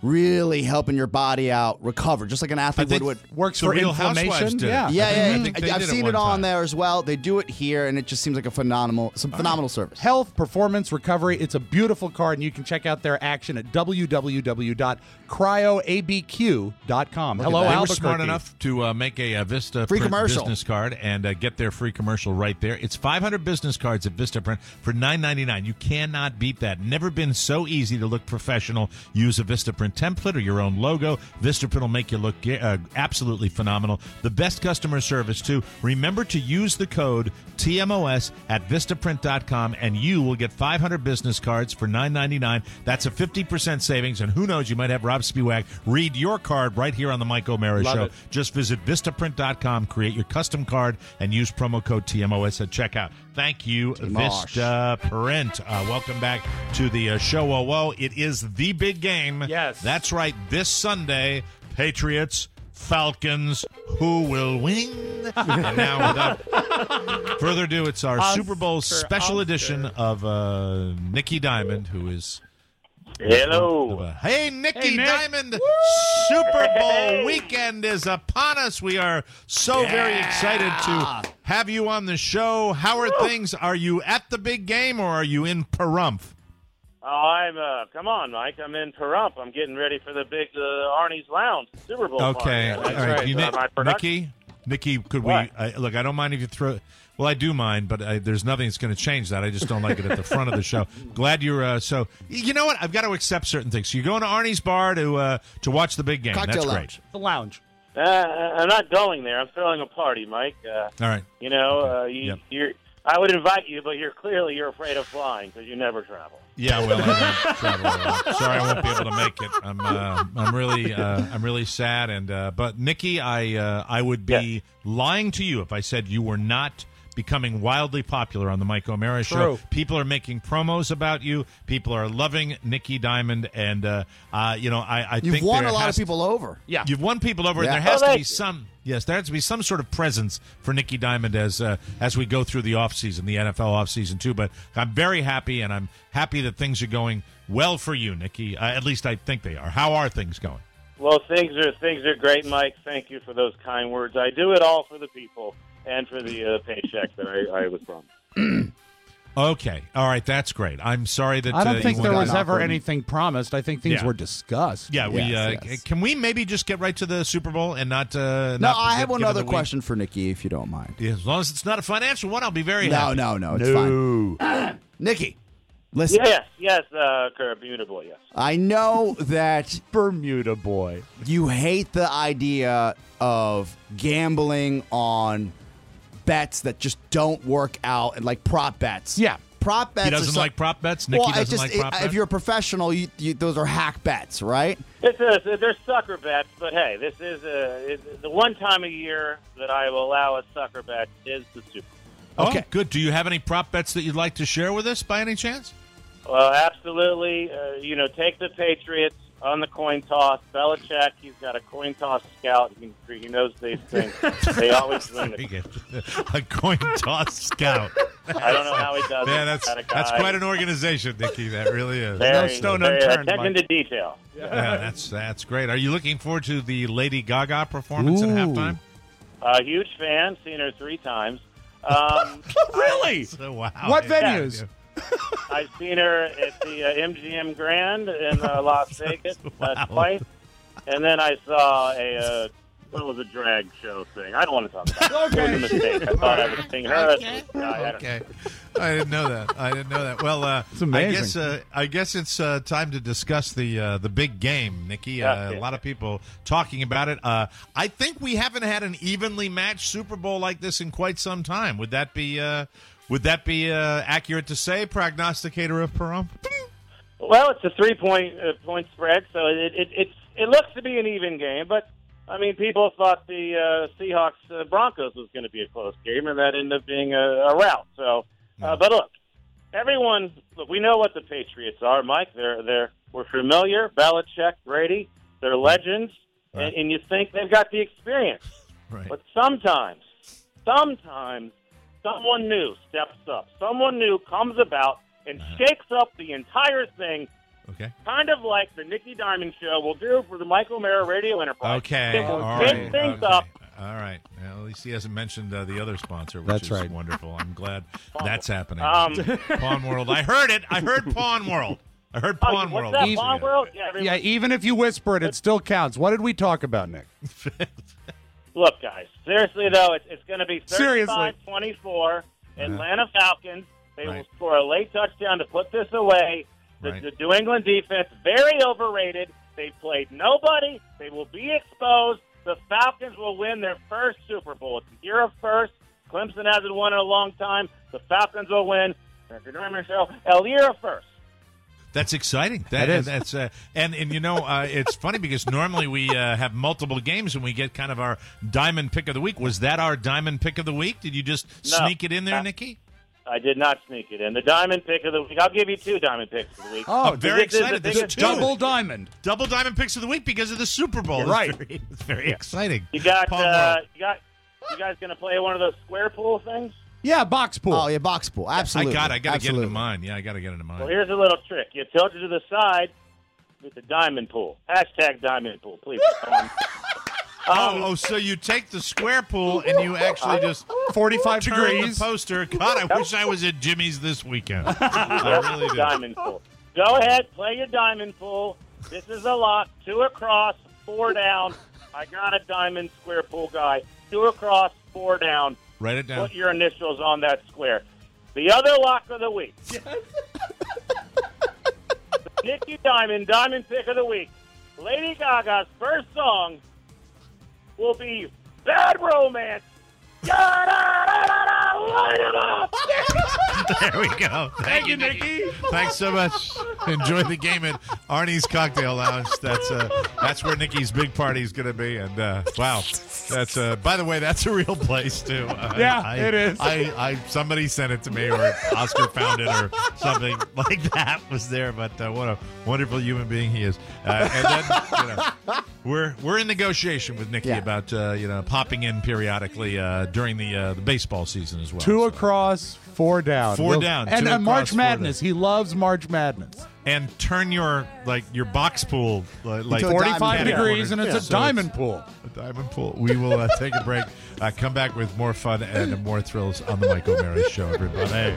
really helping your body out recover, just like an athlete would. would. Works The for Real inflammation. Housewives did it. Yeah, Yeah, I think- yeah, I yeah. think they I've did it seen one it on time. there as well. They do it here, and it just seems like a phenomenal, some phenomenal service. Health, performance, recovery. It's a beautiful card, and you can check out their action at w w w dot cryo a b q dot com. Look at Hello, that. They were Albuquerque. smart enough to uh, make a, uh Vista Free Print commercial. business card and uh, get their free commercial right there. It's five hundred business cards at Vistaprint for nine ninety-nine. You cannot beat that. Never been so easy to look professional. Use a Vistaprint template or your own logo. Vistaprint will make you look uh, absolutely phenomenal. The best customer service, too. Remember to use the code T M O S at Vistaprint dot com, and you will get five hundred business cards for nine ninety-nine. That's a fifty percent savings, and who knows, you might have Rob Spiewak read your card right here on the Mike O'Mara Love Show. it. Just visit Vistaprint dot com, create your custom card, and use promo code T M O S at checkout. Thank you, T-Mosh. Vistaprint. Uh, welcome back to the uh, show. Oh, whoa. It is the big game. Yes. That's right. This Sunday, Patriots, Falcons, who will win? And now, without further ado, it's our Oscar, Super Bowl special Oscar. edition of uh, Nikki Diamond, who is... Hello. Hey, Nikki Hey, Nick. Diamond. Super Bowl weekend is upon us. We are so very excited to have you on the show. How are things? Are you at the big game or are you in Pahrump? Oh, I'm, uh, come on, Mike. I'm in Pahrump. I'm getting ready for the big uh, Arnie's Lounge Super Bowl Okay. party. All right. You Uh, ne- my production- Nikki, Nikki, could What? we, I, look, I don't mind if you throw, well, I do mind, but I, there's nothing that's going to change that. I just don't like it at the front of the show. Glad you're, uh, so, you know what? I've got to accept certain things. So you're going to Arnie's bar to, uh, to watch the big game. Cocktail That's lounge. great. The lounge. Uh, I'm not going there. I'm throwing a party, Mike. Uh, All right. you know, uh, you, Yep. you're. I would invite you, but you're clearly you're afraid of flying because you never travel. Yeah, well, I don't travel a lot. Sorry, I won't be able to make it. I'm, uh, I'm really, uh, I'm really sad. And uh, but Nikki, I, uh, I would be Yeah. lying to you if I said you were not becoming wildly popular on the Mike O'Mara Show. True. People are making promos about you. People are loving Nikki Diamond, and uh, uh, you know, I, I You've think won there a lot has of people over. Yeah. You've won people over, Yeah. and there has Oh, to thank be you. some. Yes, there has to be some sort of presence for Nikki Diamond as uh, as we go through the offseason, the N F L offseason, too. But I'm very happy, and I'm happy that things are going well for you, Nikki. Uh, at least I think they are. How are things going? Well, things are things are great, Mike. Thank you for those kind words. I do it all for the people and for the uh, paycheck that I, I was promised. Okay. All right. That's great. I'm sorry that I don't uh, think you there won't- was ever anything promised. I think things Yeah. were discussed. Yeah, we Yes, uh, yes. can we maybe just get right to the Super Bowl and not uh, No, not I get- have one give it other the week? question for Nikki, if you don't mind. Yeah, as long as it's not a financial one, I'll be very No, happy. no, no, it's fine. Nikki, listen. Yes, yes, uh, Bermuda boy, yes. I know that Bermuda boy. you hate the idea of gambling on bets that just don't work out, and like prop bets. Yeah. Prop bets. He doesn't are so- like prop bets. Nikki well, I doesn't just, like prop if bets. you're a professional, you, you, those are hack bets, right? It's a, they're sucker bets, but hey, this is a, it, the one time a year that I will allow a sucker bet is the Super Bowl. Oh, Okay. good. Do you have any prop bets that you'd like to share with us by any chance? Well, absolutely. Uh, you know, take the Patriots on the coin toss. Belichick, he's got a coin toss scout. He, he knows these things. They always win. Very The, good. A coin toss scout. I don't know how he does Man, it. that's Got a that's guy quite an organization, Nikki. That really is. very, No stone very unturned, attention Mike. to detail. Yeah, that's that's great. Are you looking forward to the Lady Gaga performance at Ooh. halftime? A huge fan. Seen her three times. Um, Really? So, wow. What Yeah. venues? I've seen her at the uh, M G M Grand in uh, Las Vegas uh, Wow. twice, and then I saw a uh, what was a drag show thing. I don't want to talk about it. It was a mistake. I thought I was seeing her. as this guy. I don't- Okay, I didn't know that. I didn't know that. Well, uh, It's amazing. I guess uh, I guess it's uh, time to discuss the uh, the big game, Nikki. Yeah, Uh, yeah. a lot of people talking about it. Uh, I think we haven't had an evenly matched Super Bowl like this in quite some time. Would that be uh, would that be uh, accurate to say, prognosticator of Pahrump? Well, it's a three-point uh, point spread, so it, it it it looks to be an even game. But I mean, people thought the uh, Seahawks uh, Broncos was going to be a close game, and that ended up being a, a rout. So, uh, but look, everyone, look, we know what the Patriots are, Mike. They're they're we're familiar. Belichick, Brady, they're legends, Right. and, and you think they've got the experience. Right. But sometimes, sometimes, someone new steps up. Someone new comes about and shakes up the entire thing Okay. Kind of like the Nicky Diamond Show will do for the Michael Mara Radio Enterprise. Okay. It will All shake right. things Okay. up. All right. Well, at least he hasn't mentioned uh, the other sponsor, which That's is right. wonderful. I'm glad that's happening. Um, Pawn World. I heard it. I heard Pawn World. I heard Oh, Pawn what's World. that, Even- Pawn World? Yeah, everyone- Yeah, even if you whisper it, it still counts. What did we talk about, Nick? Look, guys, seriously, though, it's, it's going to be Seriously. thirty-five twenty-four. Atlanta Falcons. They Right. will score a late touchdown to put this away. The, Right. the New England defense, very overrated. They played nobody. They will be exposed. The Falcons will win their first Super Bowl. It's a year of first. Clemson hasn't won in a long time. The Falcons will win. If you're doing show, a year of first. That's exciting. That, That is. That's uh, and and you know uh, it's funny because normally we uh, have multiple games and we get kind of our diamond pick of the week. Was that our diamond pick of the week? Did you just No. sneak it in there, Uh, Nikki? I did not sneak it in. The diamond pick of the week. I'll give you two diamond picks of the week. Oh, I'm very This is the excited. This biggest is two. Double diamond. Double diamond picks of the week because of the Super Bowl. You're It's right. very- It's very exciting. You got, Pawn uh, World. you got, you guys going to play one of those square pool things? Yeah, box pool. Oh, yeah, box pool. Absolutely. I got. I got to get Absolutely. into mine. Yeah, I got to get into mine. Well, here's a little trick. You tilt it to the side with the diamond pool. Hashtag diamond pool, please. Um, Oh, oh, so you take the square pool and you actually just forty-five turn degrees. the poster. God, I wish I was at Jimmy's this weekend. I really do. diamond pool. Go ahead, play your diamond pool. This is a lock. Two across, four down. I got a diamond square pool guy. Two across, four down. Write it down. Put your initials on that square. The other lock of the week. Nicky Diamond, Diamond Pick of the Week. Lady Gaga's first song will be Bad Romance. Da-da-da-da-da, light 'em up! There we go. Thank you, Nikki. Thanks so much. Enjoy the game at Arnie's Cocktail Lounge. That's uh, that's where Nikki's big party is going to be. And uh, wow, that's uh, by the way, that's a real place too. Uh, Yeah, I, it is. I, I somebody sent it to me, or Oscar found it, or something like that was there. But uh, what a wonderful human being he is. Uh, and then you know, we're we're in negotiation with Nikki Yeah. about uh, you know popping in periodically uh, during the uh, the baseball season as well. Two So- across, four down. Four down, And two uh, across, March four Madness. He loves March Madness. and turn your like your box pool uh, like Into a forty-five diamond degrees, and it's Yeah, a so diamond pool. a diamond pool. We will uh, take a break. Uh, come back with more fun and more thrills on the Mike O'Mara Show, everybody.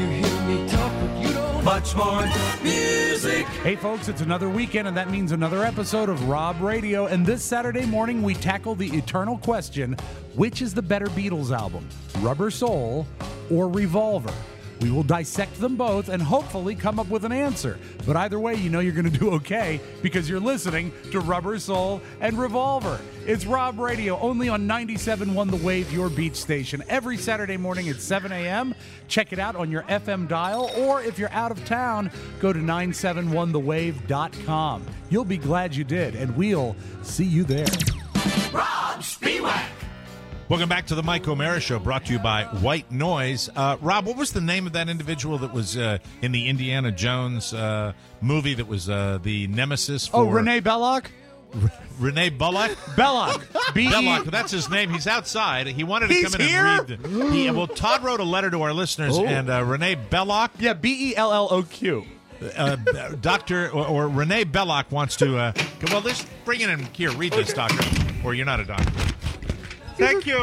Much more music. Hey, folks, it's another weekend, and that means another episode of Rob Radio. And this Saturday morning, we tackle the eternal question, which is the better Beatles album, Rubber Soul or Revolver? We will dissect them both and hopefully come up with an answer. But either way, you know you're going to do okay because you're listening to Rubber Soul and Revolver. It's Rob Radio, only on ninety-seven point one The Wave, your beach station, every Saturday morning at seven a.m. Check it out on your F M dial, or if you're out of town, go to nine seven one the wave dot com. You'll be glad you did, and we'll see you there. Rob Spiewak. Welcome back to the Mike O'Mara Show, brought to you by White Noise. Uh, Rob, what was the name of that individual that was uh, in the Indiana Jones uh, movie that was uh, the nemesis for... Oh, Renee Belloc? Renee Bullock? Belloc. B E Belloc, that's his name. He's outside. He wanted to He's come in here? and read. The, he, well, Todd wrote a letter to our listeners, Oh. and uh, Renee Belloc, Yeah, B E L L O Q. uh, Doctor or, or Renee Belloc wants to. Uh, well, let's bring it in here. Read this, Doctor, or you're not a doctor. Thank you.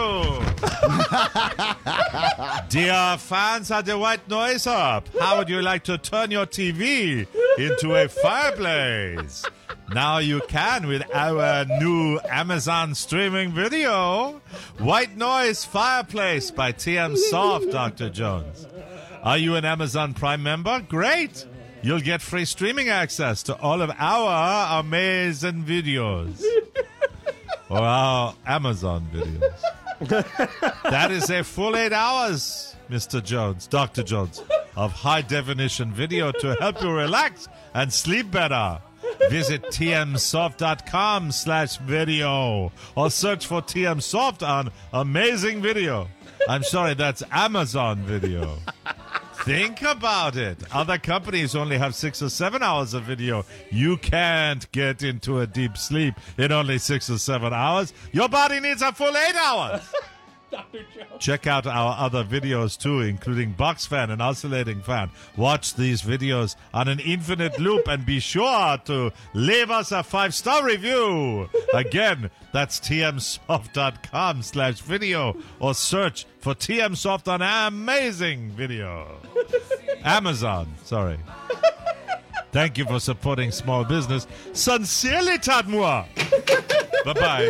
Dear fans of the White Noise Hub, how would you like to turn your T V into a fireplace? Now you can with our new Amazon streaming video, White Noise Fireplace by T M Soft, Doctor Jones. Are you an Amazon Prime member? Great! You'll get free streaming access to all of our amazing videos. Or our Amazon videos. That is a full eight hours, Mister Jones, Doctor Jones, of high-definition video to help you relax and sleep better. Visit tmsoft.com slash video or search for T M Soft on Amazing Video. I'm sorry, that's Amazon Video. Think about it. Other companies only have six or seven hours of video. You can't get into a deep sleep in only six or seven hours. Your body needs a full eight hours. Doctor Joe. Check out our other videos too, including box fan and oscillating fan. Watch these videos on an infinite loop and be sure to leave us a five-star review. Again, that's tmsoft.com slash video or search for tmsoft on Amazing Video. Amazon, sorry. Thank you for supporting small business. Sincerely, moi. Bye-bye.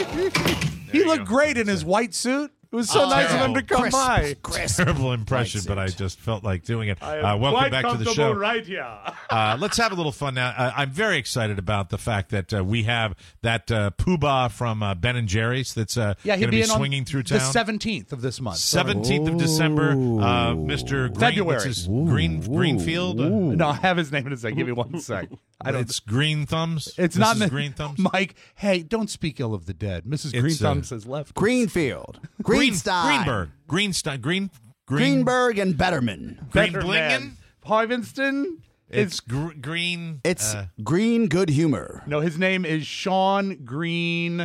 He looked great in his white suit. It was so Oh, nice of him terrible. to come Crisp, by. crisp. Terrible impression, but I just felt like doing it. Uh, welcome back to the show. right here. Uh, let's have a little fun now. Uh, I'm very excited about the fact that uh, we have that uh, Poobah from uh, Ben and Jerry's that's uh, Yeah, going he'll to be be in swinging on through the town. seventeenth of this month. seventeenth of December, uh, Mister Green, February. what's his, Green Greenfield. Uh, No, I have his name in a second. Give me one sec. I don't. it's Green Thumbs. It's Missus not Mi- Green Thumbs. Mike, hey, don't speak ill of the dead. Missus It's, Green uh, Thumbs has left. Greenfield. Green, Greenstein. Greenberg. Greenstein. Green. Green. Greenberg and Betterman. Green Better Blingen. man. Harvinston. It's gr- Green. It's uh, Green Good Humor. No, his name is Sean Green.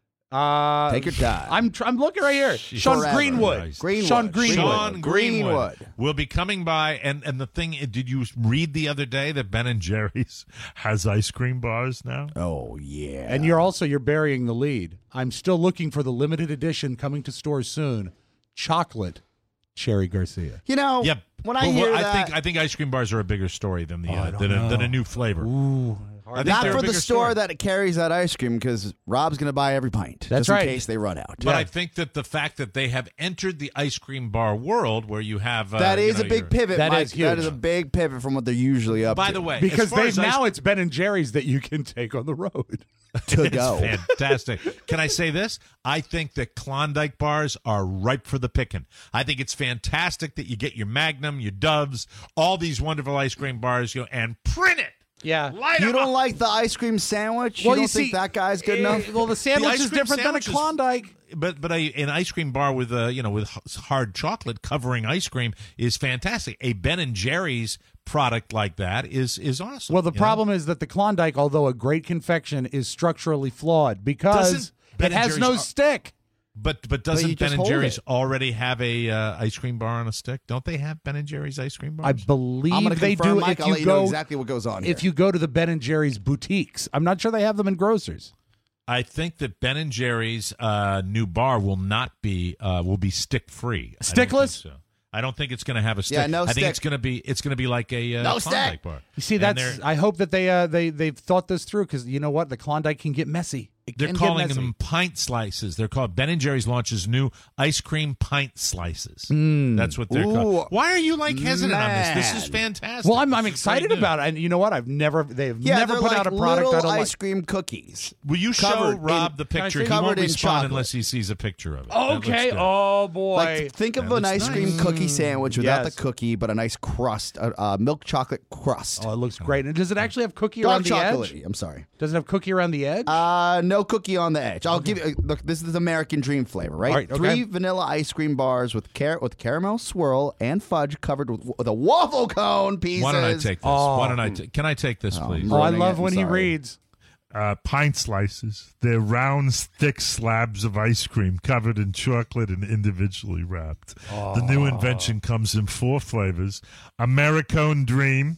Uh, Take your time. I'm tr- I'm looking right here. Sean Forever. Greenwood. Greenwood. Sean Greenwood. Sean Greenwood, Greenwood. will be coming by, and and the thing, did you read the other day that Ben and Jerry's has ice cream bars now? Oh, yeah. And you're also you're burying the lead. I'm still looking for the limited edition coming to stores soon. Chocolate Cherry Garcia. You know, Yep. when I But hear I that, think I think ice cream bars are a bigger story than the uh, don't than, a, than a know. new flavor. Ooh, I think not they're a for the bigger store story. that it carries that ice cream, because Rob's going to buy every pint. That's just right. in case they run out. But I think that the fact that they have entered the ice cream bar world, where you have uh, That you is know, a big your- pivot, That Mike. is That huge. is a big pivot from what they're usually up By to. the way, because as far they as ice- now it's Ben and Jerry's that you can take on the road. to It's go. fantastic. Can I say this? I think that Klondike bars are ripe for the picking. I think it's fantastic that you get your Magnum, your Doves, all these wonderful ice cream bars, you know, and print it. Yeah. Light You 'em don't up. like the ice cream sandwich? Well, you don't you think see, that guy's good eh, enough? Well, the sandwich ice is cream different than a sandwich is- Klondike. But but a, an ice cream bar with uh, you know with h- hard chocolate covering ice cream is fantastic. A Ben and Jerry's product like that is is awesome. Well, the you know? problem is that the Klondike, although a great confection, is structurally flawed because Doesn't Ben it and has Jerry's no are- stick. But but you doesn't Ben just and hold Jerry's it. already have a uh, ice cream bar on a stick? Don't they have Ben and Jerry's ice cream bars? I believe I'm going to they confirm, do. Mike. if I'll you let you go know exactly what goes on if here. you go to the Ben and Jerry's boutiques, I'm not sure they have them in grocers. I think that Ben and Jerry's uh, new bar will not be uh, will be stick free. Stickless? So. I don't think it's going to have a stick. Yeah, no I think stick. it's going to be it's going to be like a uh, No Klondike stick. bar. You see, And that's. they're- I hope that they uh, they they've thought this through because you know what, the Klondike can get messy. It They're can calling get messy. them pint slices. They're called Ben and Jerry's launches new ice cream pint slices. Mm. That's what they're Ooh, called. Why are you like hesitant on this? This is man. fantastic. Well, I'm I'm This is excited great about it, and you know what? I've never they've yeah, never they're put like out a product little I don't ice like. cream cookies. Will you show covered Rob in- the Can I picture? see He covered won't in respond chocolate. unless he sees a picture of it. That looks Okay. good. Oh boy. Like, think of That an looks ice cream nice. cookie sandwich without Yes. the cookie, but a nice crust, a uh, milk chocolate crust. Oh, it looks great. And does it actually have cookie Dark around the chocolate. edge? I'm sorry. Does it have cookie around the edge? Uh, no cookie on the edge. I'll give you. Uh, look, this is American Dream flavor, right? All right, okay. Three vanilla ice cream bars with car- with caramel swirl and fudge covered with, with a waffle cone pieces. Why don't I take this? Oh. Why don't I? Ta- can I take this, please? oh, I running love it, when I'm he sorry. reads. Uh, pint slices. They're round, thick slabs of ice cream covered in chocolate and individually wrapped. The new invention comes in four flavors: Americone Dream,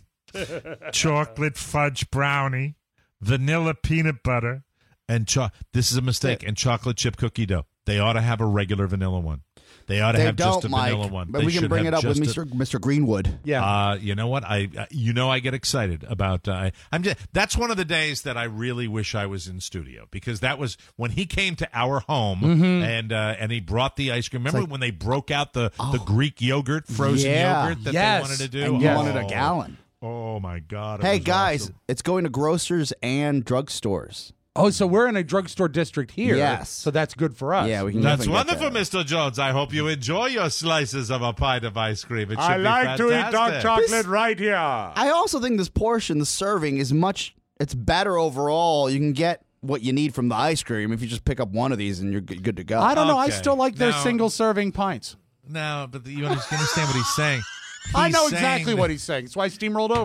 chocolate fudge brownie, Vanilla peanut butter and cho- This is a mistake. And chocolate chip cookie dough. They ought to have a regular vanilla one. They ought to They have don't, just a Mike. vanilla one. But They we can should bring have it up with just a- Mister Mister Greenwood. Yeah. Uh, you know what? I uh, you know I get excited about. Uh, I'm just. That's one of the days that I really wish I was in studio because that was when he came to our home Mm-hmm. and uh, and he brought the ice cream. Remember when they broke out the, the Greek yogurt, frozen Oh. Yeah. yogurt that Yes. they wanted to do? And you Oh. wanted a gallon. Oh my God! it Hey was guys, awesome. it's going to grocers and drugstores. Oh, so we're in a drugstore district here. Yes. So that's good for us. Yeah, we can. That's definitely get wonderful, that. Mister Jones. I hope you enjoy your slices of a pint of ice cream. It should I be like to eat dark fantastic. chocolate right here. I also think this portion, the serving, is much. It's better overall. You can get what you need from the ice cream if you just pick up one of these and you're good, good to go. I don't know. I Okay. still like their Now- single serving pints. No, but you understand what he's saying. I He's know saying exactly that- what he's saying. That's why I steamrolled over it.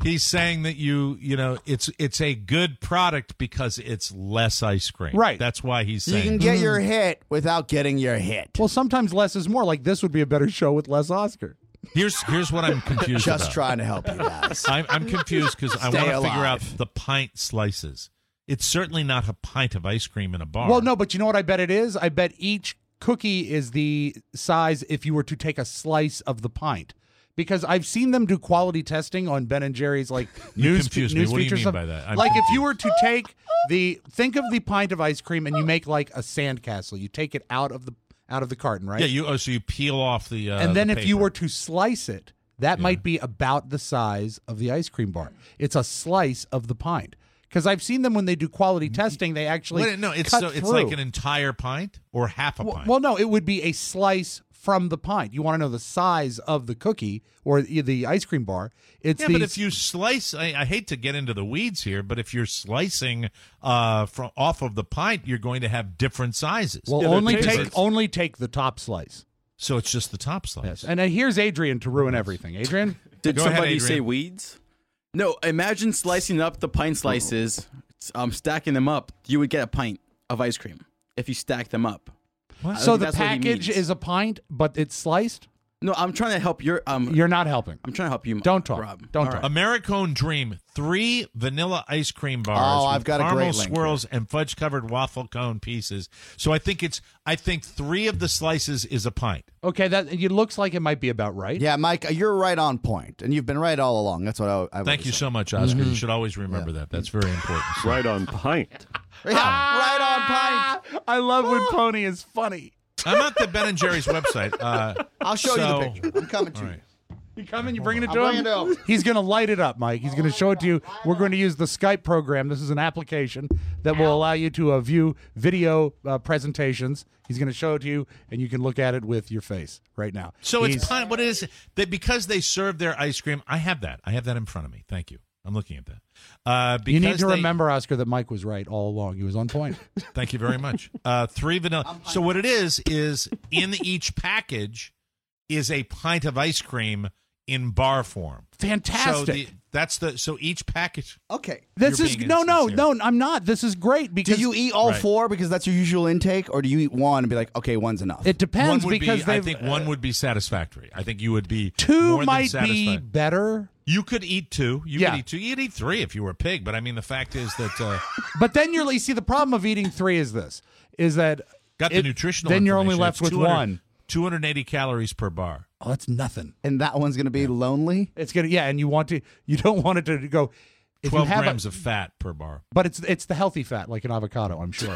He's saying that you, you know, it's it's a good product because it's less ice cream. Right. That's why he's You saying. can get your hit without getting your hit. Well, sometimes less is more. Like this would be a better show with less Oscar. Here's here's what I'm confused Just about. trying to help you guys. I'm, I'm confused because I Stay want to figure out alive. the pint slices. It's certainly not a pint of ice cream in a bar. Well, no, but you know what I bet it is? I bet each cookie is the size if you were to take a slice of the pint. Because I've seen them do quality testing on Ben and Jerry's like You news, confuse me. news What do you feature mean stuff. by that? I'm like if you were to take the think of the pint of ice cream and you make like a sandcastle. You take it out of the out of the carton, right? Yeah, you oh, so you peel off the uh, and then the if you paper. were to slice it, that might be about the size of the ice cream bar. It's a slice of the pint. Because I've seen them when they do quality testing, they actually Wait, no, it's cut so it's through. like an entire pint or half a Well, pint. well, no, it would be a slice from the pint. You want to know the size of the cookie or the the ice cream bar. It's yeah, the, but if you slice, I, I hate to get into the weeds here, but if you're slicing uh, from off of the pint, you're going to have different sizes. well, Yeah, they're only tastes- take only take the top slice. So it's just the top slice. Yes, and uh, here's Adrian to ruin everything. Adrian, Did Go ahead, somebody Adrian. say weeds? No, imagine slicing up the pint slices, um, stacking them up. You would get a pint of ice cream if you stack them up. I so think the that's what he package means. is a pint, but it's sliced. No, I'm trying to help your. Um, You're not helping. I'm trying to help you. Don't talk. Rob. Don't All talk. right. Americone Dream, three vanilla ice cream bars. Oh, with I've got a caramel great link swirls and fudge covered waffle cone pieces. So I think it's I think three of the slices is a pint. Okay, that it looks like it might be about right. Yeah, Mike, you're right on point, and you've been right all along. That's what I. I Thank was you saying. so much, Oscar. Mm-hmm. You should always remember that. That's very important. So- Right on pint. Yeah, right on pint. I love when Pony is funny. I'm at the Ben and Jerry's website. Uh, I'll show so- you the picture. I'm coming to All you. right. You coming? You bringing it I'm to bringing him? it over. He's going to light it up, Mike. He's going to show it to you. We're going to use the Skype program. This is an application that will allow you to uh, view video uh, presentations. He's going to show it to you, and you can look at it with your face right now. So He's- it's pint. What it is that because they serve their ice cream? I have that. I have that in front of me. Thank you. I'm looking at that. Uh, You need because to they- remember, Oscar, that Mike was right all along. He was on point. Thank you very much. Uh, three vanilla. So what it is is in each package is a pint of ice cream in bar form. Fantastic. So the, that's the so each package. Okay. This You're is being no, no, insincere. no. I'm not. This is great Do because you eat all Right. four because that's your usual intake, or do you eat one and be like, okay, one's enough? it depends One would because be, I they've think one would be satisfactory. I think you would be two more than might be satisfied. better. You could eat two. You Yeah. could eat two. You'd eat three if you were a pig. But I mean, the fact is that uh, But then you're you see the problem of eating three is this is that got the it- nutritional. Then you're only information. left It's with two hundred one. two hundred eighty calories per bar. Oh, that's nothing. and that one's going to be lonely. It's gonna yeah, and you want to you don't want it to go. If Twelve you have grams a, of fat per bar. but it's it's the healthy fat like an avocado, I'm sure.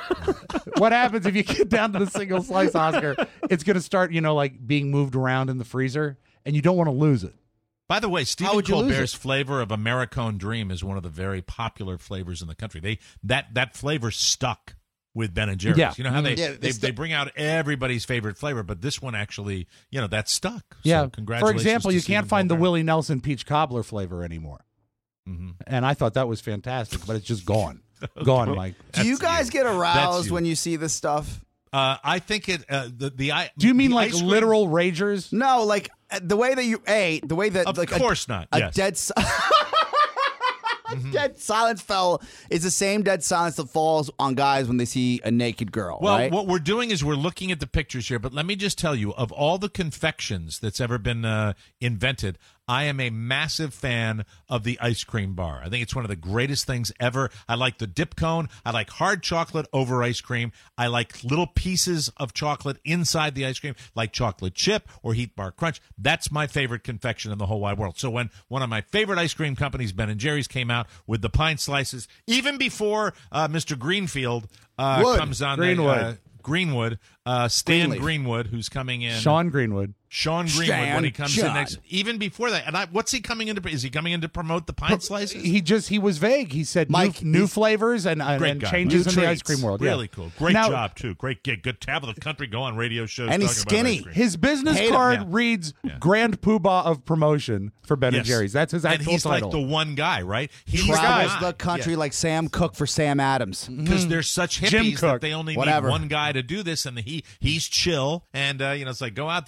What happens if you get down to the single slice, Oscar? It's gonna start, you know, like being moved around in the freezer, and you don't want to lose it. By the way, Stephen would you lose Colbert's flavor of Americone Dream is one of the very popular flavors in the country. They that that flavor stuck with Ben and Jerry's. Yeah. You know how they Yeah, they, they they bring out everybody's favorite flavor, but this one actually, you know, that stuck. Yeah. So congratulations. For example, to you Stephen can't find the Colbert. Willie Nelson peach cobbler flavor anymore. Mm-hmm. And I thought that was fantastic, but it's just gone. Gone, Mike. Do you That's guys you. get That's aroused you. when you see this stuff? Uh, I think it. Uh, the the I. Do you mean the like ice cream- literal ragers? No, like uh, the way that you a the way that Of like course a, not. a Yes. dead si- a dead silence fell is the same dead silence that falls on guys when they see a naked girl. Well, right? what we're doing is we're looking at the pictures here, but let me just tell you, of all the confections that's ever been uh, invented, I am a massive fan of the ice cream bar. I think it's one of the greatest things ever. I like the dip cone. I like hard chocolate over ice cream. I like little pieces of chocolate inside the ice cream, like chocolate chip or Heat Bar Crunch. That's my favorite confection in the whole wide world. So when one of my favorite ice cream companies, Ben and Jerry's, came out with the pint slices, even before uh, Mister Greenfield uh, Wood. comes on Greenwood. the uh, Greenwood, uh, Stan Greenleaf. Greenwood, who's coming in. Sean Greenwood. Sean Greenwood Stan when he comes John. in next. Even before that, and I, what's he coming into? Is he coming in to promote the pint slices? He just he was vague. He said Mike, new, new he's- flavors and, and, Great and guy. changes New in the treats. ice cream world. Yeah. Really cool. Great Now, job too. Great gig. Good to have the country go on radio shows. And he's talking about skinny. ice cream. His business Hate him, card yeah. reads Yeah. Grand Poobah of Promotion for Ben and Yes. Jerry's. That's his and actual he's title. like the one guy, right? He's travels guy. the country Yeah. like Sam Cooke for Sam Adams. because they're such Jim hippies Cook. that they only Whatever. need one guy to do this, and he he's chill, and uh, you know it's like go out there.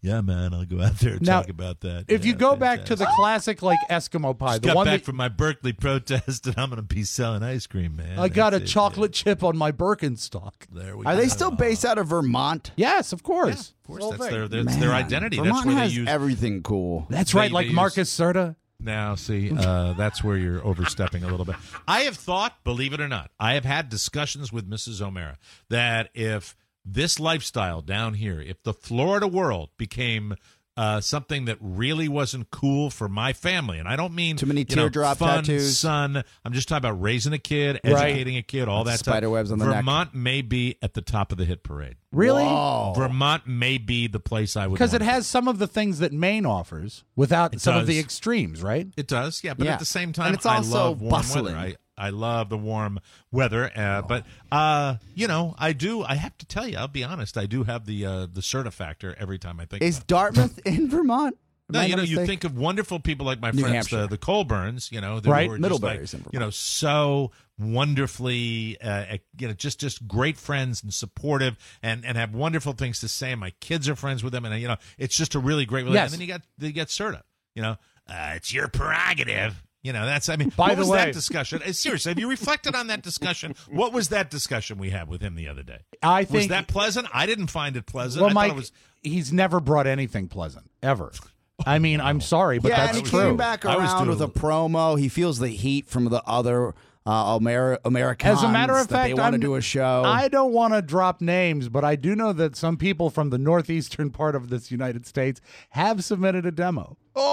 Yeah, man, I'll go out there and Now, talk about that. If Yeah, you go back to the fantastic. classic like Eskimo pie, Just the got one back that from my Berkeley protest, and I'm going to be selling ice cream, man. I got a That's it, chocolate chip on my Birkenstock. There we Are go. they still based out of Vermont? Yes, of course. Of course, that's their that's their Man, identity. Vermont That's where has they use. everything cool. That's They- right, like they use- Marcus Serta. Now, see, uh, that's where you're overstepping a little bit. I have thought, believe it or not, I have had discussions with Missus O'Mara that if this lifestyle down here, if the Florida world became uh, something that really wasn't cool for my family, and I don't mean Too many you know, teardrop fun, tattoos. son. I'm just talking about raising a kid, Right. educating a kid, all that Spider stuff. webs on the neck. Vermont may be at the top of the hit parade. Really? Whoa. Vermont may be the place I would Because it want. has some of the things that Maine offers without It some of the does. extremes, right? It does, yeah. But Yeah. at the same time, And it's I also love warm bustling. weather. I, I love the warm weather. Uh, but, uh, you know, I do, I have to tell you, I'll be honest, I do have the uh, the Serta factor every time I think Is about it. Dartmouth in Vermont? No, Am I you know, not you mistaken? think of wonderful people like my New friends, Hampshire. the, the Colburns, you know, who Right. are just Middlebury's like, in you know, so wonderfully, uh, you know, just just great friends and supportive, and, and have wonderful things to say. My kids are friends with them, and you know, it's just a really great relationship. Yes. And then you got you get Serta, you know, uh, it's your prerogative. You know, that's, I mean, By what the was way- that discussion? Uh, Seriously, have you reflected on that discussion? What was that discussion we had with him the other day? I Was think that pleasant? I didn't find it pleasant. well, I Mike, thought it was. he's never brought anything pleasant ever. I mean, I'm sorry, but yeah, that's and he true. came back I was around doing with a promo. He feels the heat from the other uh, Amer- Americans. As a matter of that they fact, want to I'm- do a show. I don't want to drop names, but I do know that some people from the northeastern part of this United States have submitted a demo.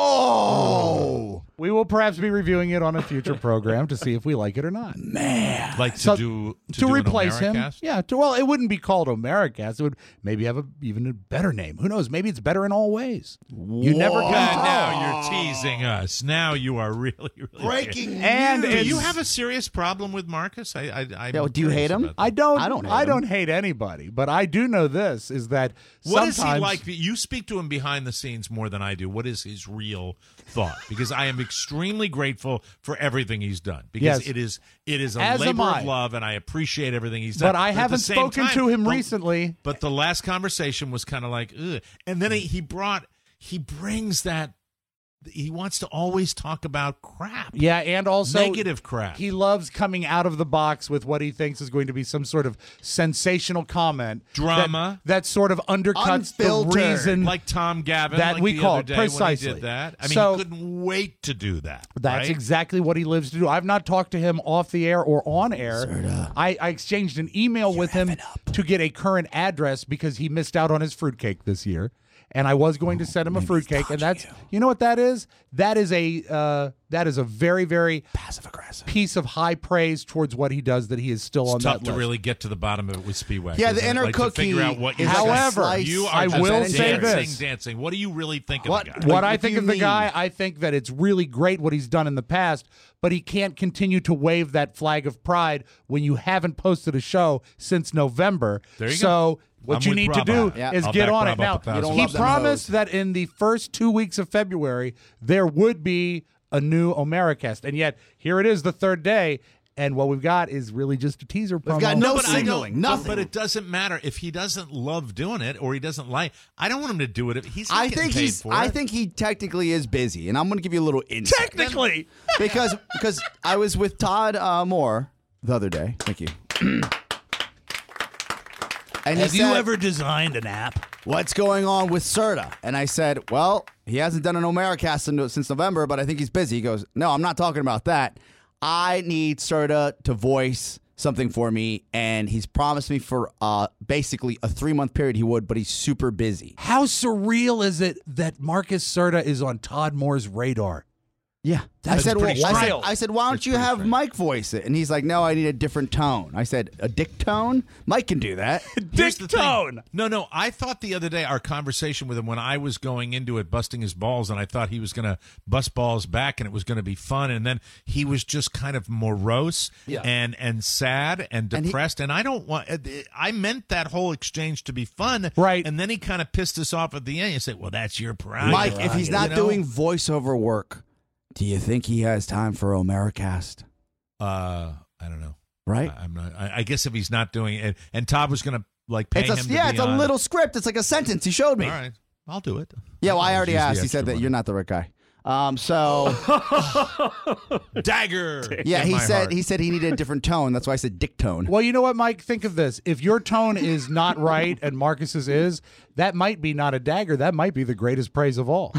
oh We will perhaps be reviewing it on a future program to see if we like it or not. man! Like to So, do to, to do an replace him. Americast? Yeah. To, well, it wouldn't be called Omericast. It would maybe have a even a better name. Who knows? Maybe it's better in all ways. You never God, can tell. now you're teasing us. Now you are really, really Breaking And Do it's- you have a serious problem with Marcus? I, I, I'm Yeah, well, do you curious hate him? about that. I don't. I don't hate I him. don't hate anybody, but I do know this is that What is sometimes he like? You speak to him behind the scenes more than I do. What is his real thought? Because I am extremely grateful for everything he's done. Because Yes. it is it is a As am labor I. of love, and I appreciate everything he's done. But I at the haven't same spoken time, to him the- recently. But the last conversation was kind of like, ugh. And then he, he brought he brings that. He wants to always talk about crap. Yeah, and also Negative crap. He loves coming out of the box with what he thinks is going to be some sort of sensational comment, Drama. that, that sort of undercuts Unfiltered. the reason like Tom Gavin that like we the call other it day when he precisely. did that. I mean, So- he couldn't wait to do that. That's right? exactly what he lives to do. I've not talked to him off the air or on air. I, I exchanged an email with him to get a current address because he missed out on his fruitcake this year. And I was going to send him a fruitcake, and that's you know what that is? That is a uh, that is a very very Passive aggressive. piece of high praise towards what he does that he is still on It's tough that to list. really get to the bottom of it with Speedwagon. Yeah, the isn't it? inner like cookie To figure out what is you're like a However, slice you are I just will dancing, say this. dancing. What do you really think What- of the guy? What Like, I what do think you of the mean? guy, I think that it's really great what he's done in the past, but he can't continue to wave that flag of pride when you haven't posted a show since November. There you so go. what I'm you with need Rob to do on it. Yeah. is I'll get back on Rob it. Now, up a thousand. You don't he love them promised hoes. that in the first two weeks of February, there would be a new Omericast. And yet, here it is the third day, and what we've got is really just a teaser promo. got no but I don't- signaling, but- nothing. But it doesn't matter if he doesn't love doing it or he doesn't like. I don't want him to do it if he's. Not I getting think paid he's. For I it. think he technically is busy, and I'm going to give you a little insight. Technically. because because I was with Todd uh, Moore the other day. Thank you. And he said, designed an app? "What's going on with Serta?" And I said, "Well, he hasn't done an Omericast in- since November, but I think he's busy." He goes, "No, I'm not talking about that. I need Serta to voice something for me, and he's promised me for uh, basically a three month period he would, but he's super busy." How surreal is it that Marcus Serta is on Todd Moore's radar? Yeah. I That's said, well, pretty I said, wild. I said, why don't It's you pretty have strange. Mike voice it? And he's like, no, I need a different tone. I said, a dick tone? Mike can do that. Here's the thing. tone. No, no. I thought the other day our conversation with him when I was going into it, busting his balls, and I thought he was going to bust balls back, and it was going to be fun, and then he was just kind of morose Yeah. and and sad and And he- depressed. And I don't want. I meant that whole exchange to be fun, Right. And then he kind of pissed us off at the end. You say, "Well, that's your prerogative." Mike, if he's not You know? doing voiceover work, do you think he has time for Omericast? uh, I don't know. Right? I, I'm not. I, I guess if he's not doing it, and Todd was going to like pay It's him. a, to yeah, be it's a on- little script. It's like a sentence. He showed me. All right. I'll do it. Yeah, well, I I'll already use the asked. He extra said that money. you're not the right guy. Um, so Dagger. yeah, in he my said heart. he said he needed a different tone. That's why I said dick tone. Well, you know what, Mike? Think of this. If your tone is not right and Marcus's is, that might be not a dagger. That might be the greatest praise of all.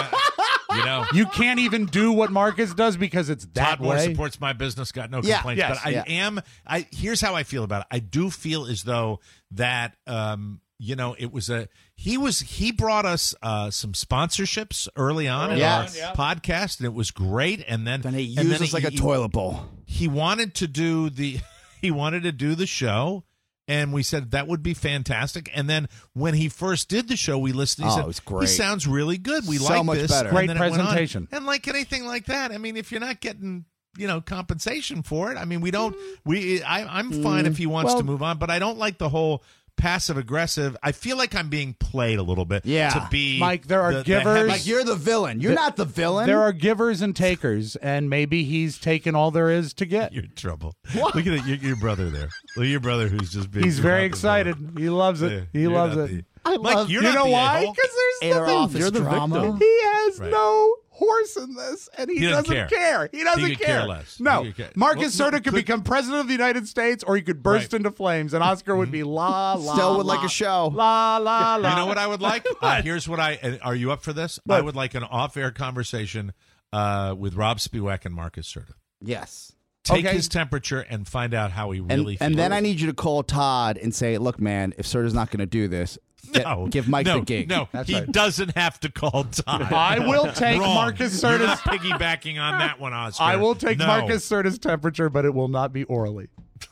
You know, you can't even do what Marcus does because it's that Todd Moore way. supports my business. Got no Yeah, complaints. yes, but I yeah. am. I here's how I feel about it. I do feel as though that um, you know, it was a he was he brought us uh, some sponsorships early on in Yes. our podcast, and it was great. And then Then he and used us like a he- toilet bowl. He wanted to do the he wanted to do the show. And we said that would be fantastic. And then when he first did the show, we listened. He Oh, said, it was great. "He sounds really good. We So like much this." better. And Great then it went on. presentation. And like anything like that, I mean, if you're not getting, you know, compensation for it, I mean, we don't. We I, I'm fine if he wants Well- to move on, but I don't like the whole passive aggressive. I feel like I'm being played a little bit. Yeah. To be Mike, there are the- the givers- heavy- Like you're the villain. You're The- not the villain. There are givers and takers, and maybe he's taken all there is to get. You're in trouble. Look at it, your, your brother there. Look at your brother who's just being. He's very you're not the excited. He loves it. Yeah, he you're loves not it. the- I Mike, love- you're you not know the why? a-hole. Because there's Inter-office nothing. drama. He has Right. no horse in this, and he, He doesn't doesn't care. He doesn't He could care. care less. No, He could care- Marcus Well, no, Serta could could- become president of the United States, or he could burst Right. into flames, and Oscar would be la la. Still would la, like a show. La la la. You know what I would like? Uh, here's what I. uh, Are you up for this? I What? would like an off-air conversation uh, with Rob Spiewak and Marcus Serta. Yes. Take Okay. his temperature and find out how he And, really feels. and then I need you to call Todd and say, "Look, man, if Serta's not going to do this, get- no, give Mike no, the gig." No, That's he right. doesn't have to call Todd. I will take Wrong. Marcus You're Serta's. not piggybacking on that one, Oscar. I will take No. Marcus Serta's temperature, but it will not be orally.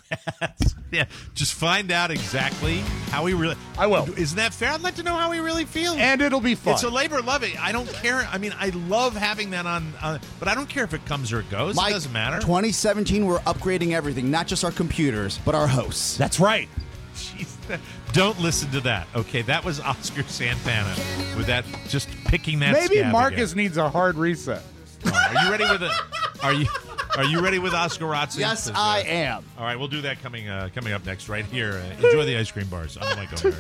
Yeah, just find out exactly how he really. I will. Isn't that fair? I'd like to know how he really feels. And it'll be fun. It's a labor of love. It. I don't care. I mean, I love having that on, uh, but I don't care if it comes or it goes. Mike, it doesn't matter. twenty seventeen, we're upgrading everything, not just our computers, but our hosts. That's right. Jeez, that- don't listen to that. Okay, that was Oscar Santana with that. Just picking that. Maybe scab Marcus again. needs a hard reset. All right, are you ready with it? Are you? Are you ready with Oscar Razzi? Yes, Uh, I am. All right, we'll do that coming uh, coming up next right here. Uh, enjoy the ice cream bars. I'm Mike O'Hara.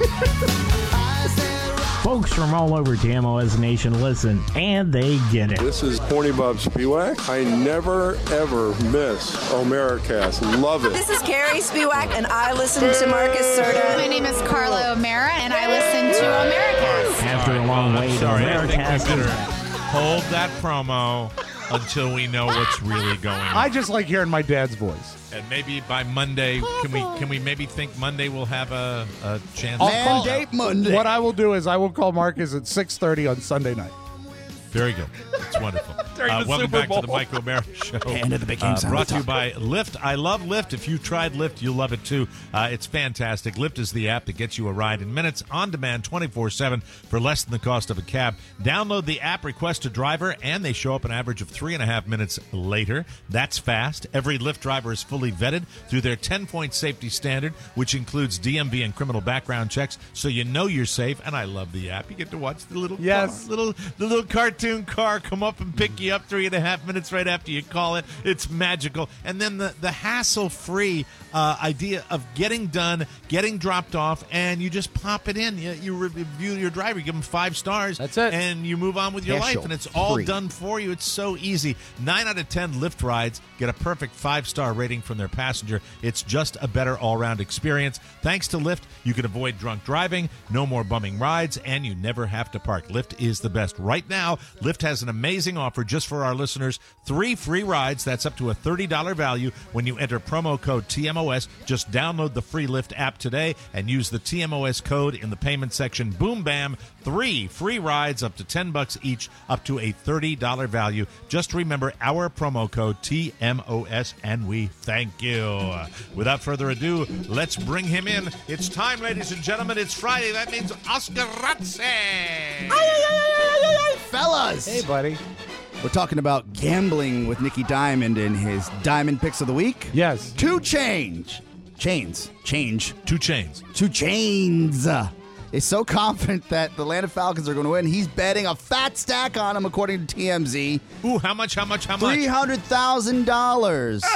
Folks from all over T M O S Nation listen, and they get it. This is Horny Bob Spiewak. I never, ever miss Omericast. Love it. This is Carrie Spiewak, and I listen to Marcus Serta. My name is Carla O'Mara, and I listen to Americast. After a long Well, I'm wait, sorry. I think we Americast better is hold that promo until we know what's really going on. I just like hearing my dad's voice. And maybe by Monday, can we can we maybe think Monday we'll have a, a chance? I'll to call- Mandate Monday. What I will do is I will call Marcus at six thirty on Sunday night. Very good. It's wonderful. During Uh, the welcome Super back to the Bowl. Mike O'Mara Show. Hand of the big game Uh, sound. brought to you by Lyft. I love Lyft. If you tried Lyft, you'll love it too. Uh, it's fantastic. Lyft is the app that gets you a ride in minutes, on demand, twenty-four seven for less than the cost of a cab. Download the app, request a driver, and they show up an average of three and a half minutes later. That's fast. Every Lyft driver is fully vetted through their ten-point safety standard, which includes D M V and criminal background checks, so you know you're safe. And I love the app. You get to watch the little Yes. car, little the little cartoon car come up and pick you up three and a half minutes right after you call it. It's magical. And then the, the hassle-free uh, idea of getting done, getting dropped off, and you just pop it in. You, you review your driver, you give them five stars. That's it. And you move on with your life, and it's all Hassle-free. done for you. It's so easy. Nine out of ten Lyft rides get a perfect five-star rating from their passenger. It's just a better all-round experience. Thanks to Lyft, you can avoid drunk driving, no more bumming rides, and you never have to park. Lyft is the best. Right now, Lyft has an amazing offer just for our listeners. Three free rides. That's up to a thirty dollars value when you enter promo code T M O S. Just download the free Lyft app today and use the T M O S code in the payment section. Boom, bam. Three free rides up to ten bucks each, up to a thirty dollars value. Just remember our promo code T M O S, and we thank you. Without further ado, let's bring him in. It's time, ladies and gentlemen. It's Friday. That means Oscar Razzi. Fellas. Hey, buddy. We're talking about gambling with Nicky Diamond in his Diamond Picks of the Week. Yes. Two change. Chains. Change. Two chains. Two chains. Uh, is so confident that the Atlanta Falcons are going to win. He's betting a fat stack on them, according to T M Z. Ooh, how much, how much, how much? three hundred thousand dollars. Oh!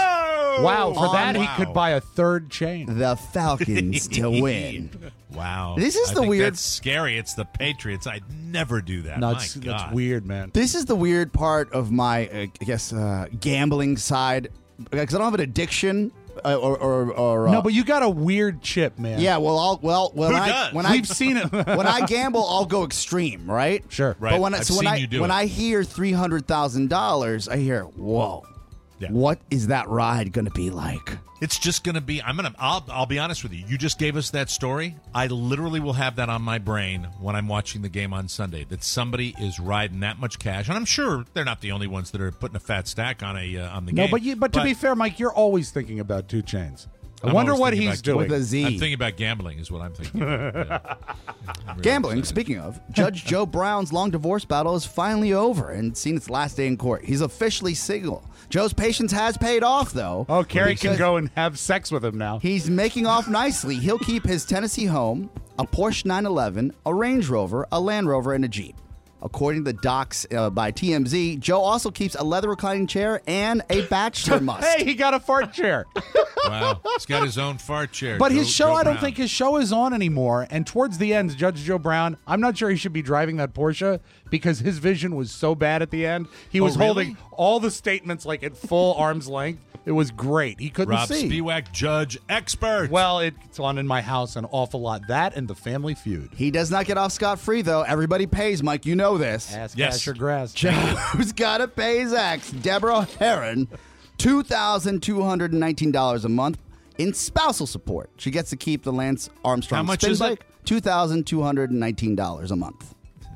Wow, for On- that he wow. could buy a third chain. The Falcons to win. Wow. This is I the think weird- That's scary. It's the Patriots. I'd never do that. No, My it's, God. that's weird, man. This is the weird part of my, uh, I guess, uh, gambling side. Because I don't have an addiction. Uh, or, or, or uh, No, but you got a weird chip, man. yeah, well, I'll, well, when Who I does? when I We've seen it. when I gamble, I'll go extreme, right? Sure. Right. But when I, I've so when seen I you do when it. I hear three hundred thousand dollars, I hear, whoa, Yeah. what is that ride going to be like? It's just going to be. I'm gonna. I'll. I'll be honest with you. You just gave us that story. I literally will have that on my brain when I'm watching the game on Sunday. That somebody is riding that much cash, and I'm sure they're not the only ones that are putting a fat stack on a uh, on the No, game. but you, but to be fair, Mike, you're always thinking about two chains. I I'm wonder always what thinking he's about- doing. With a Z. I'm thinking about gambling. Is what I'm thinking. Yeah. I'm really Gambling, excited. speaking of, Judge Joe Brown's long divorce battle is finally over and seen its last day in court. He's officially single. Joe's patience has paid off, though. Oh, Carrie can because go and have sex with him now. He's making off nicely. He'll keep his Tennessee home, a Porsche nine eleven, a Range Rover, a Land Rover, and a Jeep. According to the docs uh, by T M Z, Joe also keeps a leather reclining chair and a bachelor must. Hey, he got a fart chair. Wow, he's got his own fart chair. But Joe- his show, Joe I don't Brown. think his show is on anymore. And towards the end, Judge Joe Brown, I'm not sure he should be driving that Porsche because his vision was so bad at the end. He Oh, was really? holding all the statements like at full arm's length. It was great. He couldn't Rob see. Spiewak, judge expert. Well, it's on in my house an awful lot. That and the Family Feud. He does not get off scot-free, though. Everybody pays, Mike. You know this. Ass, Yes. cash, or grass. Joe's got to pay his ex, Deborah Heron, two thousand two hundred nineteen dollars a month in spousal support. She gets to keep the Lance Armstrong How much spin is it? bike, two thousand two hundred nineteen dollars a month.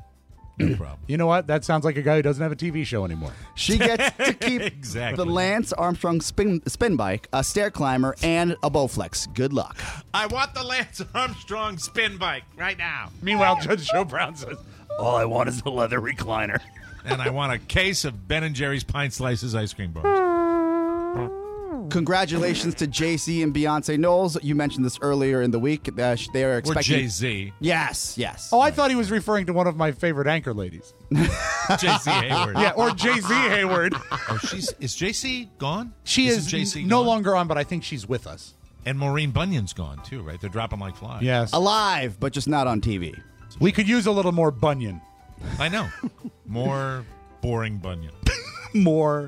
No problem. You know what? That sounds like a guy who doesn't have a T V show anymore. She gets to keep Exactly. the Lance Armstrong spin, spin bike, a stair climber, and a Bowflex. Good luck. I want the Lance Armstrong spin bike right now. Meanwhile, Judge Joe Brown says, all I want is a leather recliner. And I want a case of Ben and Jerry's Pint Slices ice cream bars. Congratulations to Jay-Z and Beyonce Knowles. You mentioned this earlier in the week. Uh, sh- they are Or expecting. Jay-Z. Yes, yes. Oh, I thought he was referring to one of my favorite anchor ladies. Jay-Z Hayward. Yeah, or Jay-Z Hayward. Oh, she's is J C gone? She Isn't is J.C. no gone? longer on, but I think she's with us. And Maureen Bunyan's gone too, right? They're dropping like flies. Yes. Alive, but just not on T V. We could use a little more Bunyan. I know. More boring Bunyan. More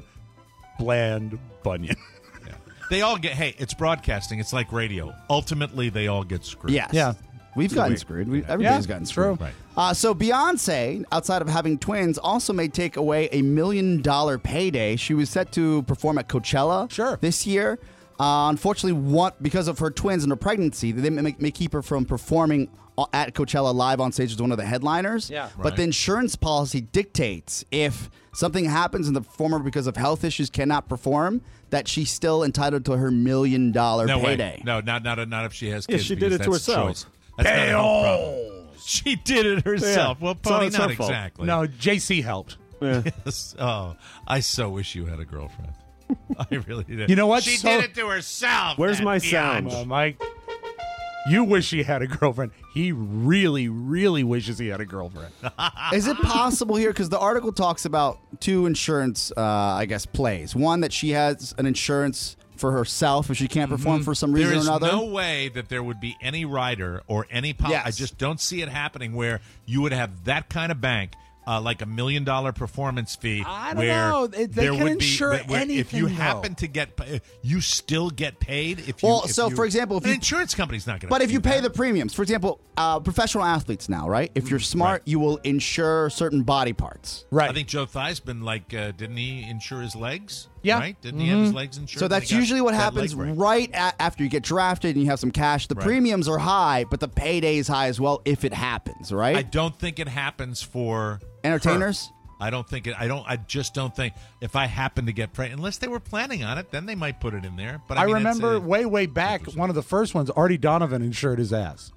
bland Bunyan. They all get. Hey, it's broadcasting. It's like radio. Ultimately, they all get screwed. Yes. Yeah. We've gotten screwed. We, everybody's Yeah, gotten true. screwed. Right. Uh, so Beyonce, outside of having twins, also may take away a million dollar payday. She was set to perform at Coachella Sure. this year. Uh, unfortunately, one, because of her twins and her pregnancy, they may, may keep her from performing at Coachella live on stage as one of the headliners. Yeah. But Right. the insurance policy dictates if something happens and the performer, because of health issues, cannot perform, that she's still entitled to her million dollar No payday. way. No, not not not if she has Yeah, kids. she did because it to that's herself. choice. That's not a health problem. She did it herself. Yeah. Well, It's all- Pony, it's not her fault. exactly. No, J C helped. Yes. Oh, I so wish you had a girlfriend. I really did. You know what? She So- did it to herself. Where's that my biatch. sound? Uh, Mike, you wish he had a girlfriend. He really, really wishes he had a girlfriend. Is it possible here? Because the article talks about two insurance, uh, I guess, plays. One, that she has an insurance for herself if she can't perform for some reason There is or another. no way that there would be any rider or any pol- Yes. I just don't see it happening where you would have that kind of bank. Uh, like a million dollar performance fee. I don't where know. They- they there can would insure be, where if you anything, though. happen to get, pa- you still get paid. If you, Well, if so, you- for example, if an you- insurance company's not going to. But if you pay the premiums, for example, uh, professional athletes now, right? If you're smart, you will insure certain body parts. I think Joe Theismann, like, uh, didn't he insure his legs? Yeah. Right? Didn't he have his Mhm. legs insured? So when that's he got usually what that happens leg break? right a- after you get drafted and you have some cash. The Right. premiums are high, but the payday is high as well if it happens, right? I don't think it happens for Entertainers? her. I don't think it. I don't. I just don't think if I happen to get pregnant, unless they were planning on it, then they might put it in there. But I, I, mean, it's remember a- way, way back, one of the first ones, Artie Donovan insured his ass.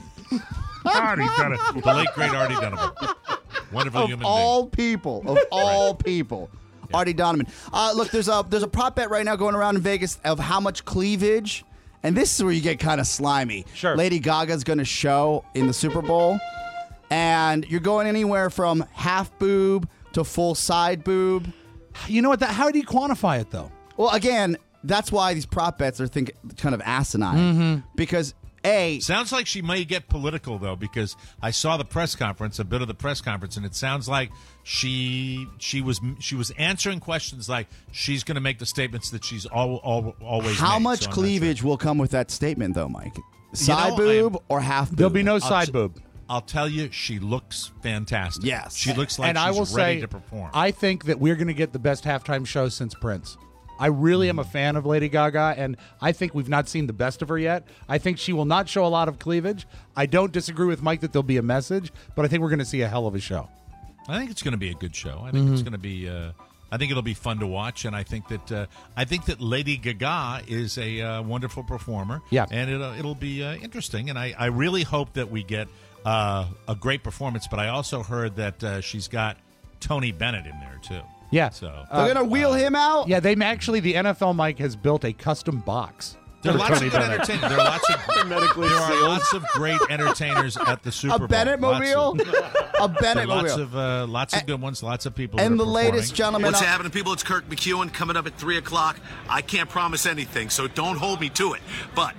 Artie Donovan. the late great Artie Donovan, wonderful of human all people, of all people, Artie Donovan. Uh, look, there's a there's a prop bet right now going around in Vegas of how much cleavage, and this is where you get kind of slimy. Sure. Lady Gaga's going to show in the Super Bowl, and you're going anywhere from half boob to full side boob. You know what? That, how do you quantify it, though? Well, again, that's why these prop bets are think kind of asinine Mhm. because a sounds like she may get political though, because I saw the press conference, a bit of the press conference, and it sounds like she she was she was answering questions like she's going to make the statements that she's all, all, always. how made. much So I'm not cleavage will come with that statement though, Mike? Side You know, I am- boob or half boob? There'll be no I'll side t- boob. I'll tell you, she looks fantastic. Yes. She looks like and she's I will ready say, to perform. I think that we're going to get the best halftime show since Prince. I really am a fan of Lady Gaga, and I think we've not seen the best of her yet. I think she will not show a lot of cleavage. I don't disagree with Mike that there'll be a message, but I think we're going to see a hell of a show. I think it's going to be a good show. I think Mhm. it's going to be. Uh, I think it'll be fun to watch, and I think that uh, I think that Lady Gaga is a uh, wonderful performer. Yeah. and it'll it'll be uh, interesting, and I, I really hope that we get uh, a great performance. But I also heard that uh, she's got Tony Bennett in there too. Yeah. So They're gonna wheel him out. Yeah, they actually the N F L Mike has built a custom box. There are for lots Tony of good Bennett. entertainers. There are lots of medically there are sealed. lots of great entertainers at the Super Bowl. A Bennett Lots mobile, of- a Bennett lots mobile. of uh, lots of good ones. Lots of people. and that are the latest performing. gentleman. What's up- happening, people? It's Kirk McEwen coming up at three o'clock. I can't promise anything, so don't hold me to it. But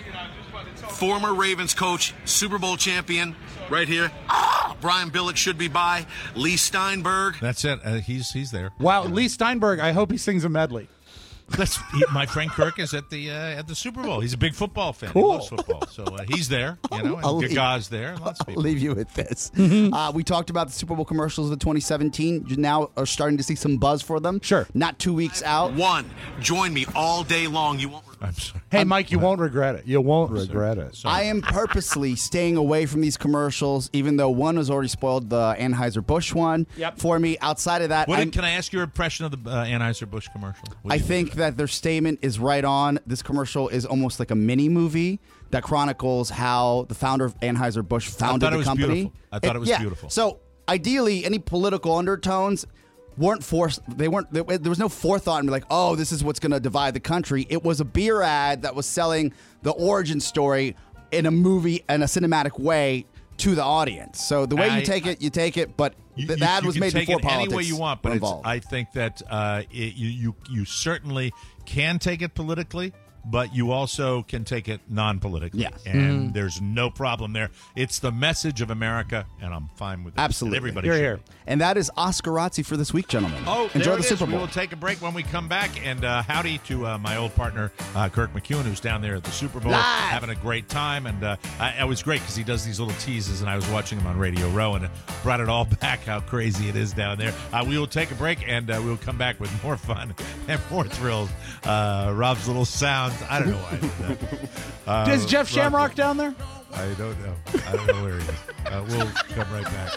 former Ravens coach, Super Bowl champion, right here. Ah, Brian Billick should be by. Lee Steinberg. That's it. Uh, he's he's there. Wow, Lee Steinberg, I hope he sings a medley. That's he, my friend Kirk is at the uh, at the Super Bowl. He's a big football fan. Cool. He loves football, so uh, he's there. You know, I'll and leave- Gaga's there. and Lots of I'll people. leave you with this. Mm-hmm. Uh, we talked about the Super Bowl commercials of twenty seventeen. You now are starting to see some buzz for them. Sure. Not two weeks out. One, join me all day long. You won't. I'm sorry. Hey, Mike, you won't regret it. You won't regret it. I am purposely staying away from these commercials, even though one was already spoiled, the Anheuser-Busch one, Yep. for me. Outside of that, What I'm- did, can I ask your impression of the uh, Anheuser-Busch commercial? What I do you think that their statement is right on. This commercial is almost like a mini movie that chronicles how the founder of Anheuser-Busch founded thought it the was company. beautiful. I thought it was yeah. beautiful. So ideally, any political undertones weren't forced. They weren't. There there was no forethought and be like, oh, this is what's going to divide the country. It was a beer ad that was selling the origin story in a movie and a cinematic way to the audience. So the way I- you take it, you take it. But You- the you- ad you was can made take before it any politics way you want, were but it's, involved. I think that uh, it, you, you you certainly can take it politically, but you also can take it non-politically. Yes. And Mhm. there's no problem there. It's the message of America, and I'm fine with it. Absolutely. And everybody should. And that is Oscarazzi for this week, gentlemen. Oh, enjoy there the it Super is. We Bowl. will take a break when we come back. And uh, howdy to uh, my old partner, uh, Kirk McEwen, who's down there at the Super Bowl, Live. having a great time. And uh, I, it was great because he does these little teases, and I was watching him on Radio Row, and it brought it all back how crazy it is down there. Uh, we will take a break, and uh, we will come back with more fun and more thrills. Uh, Rob's little sounds. I don't know why I did that. Uh, Is Jeff Rob- Shamrock down there? I don't know. I don't know where he is. Uh, we'll come right back.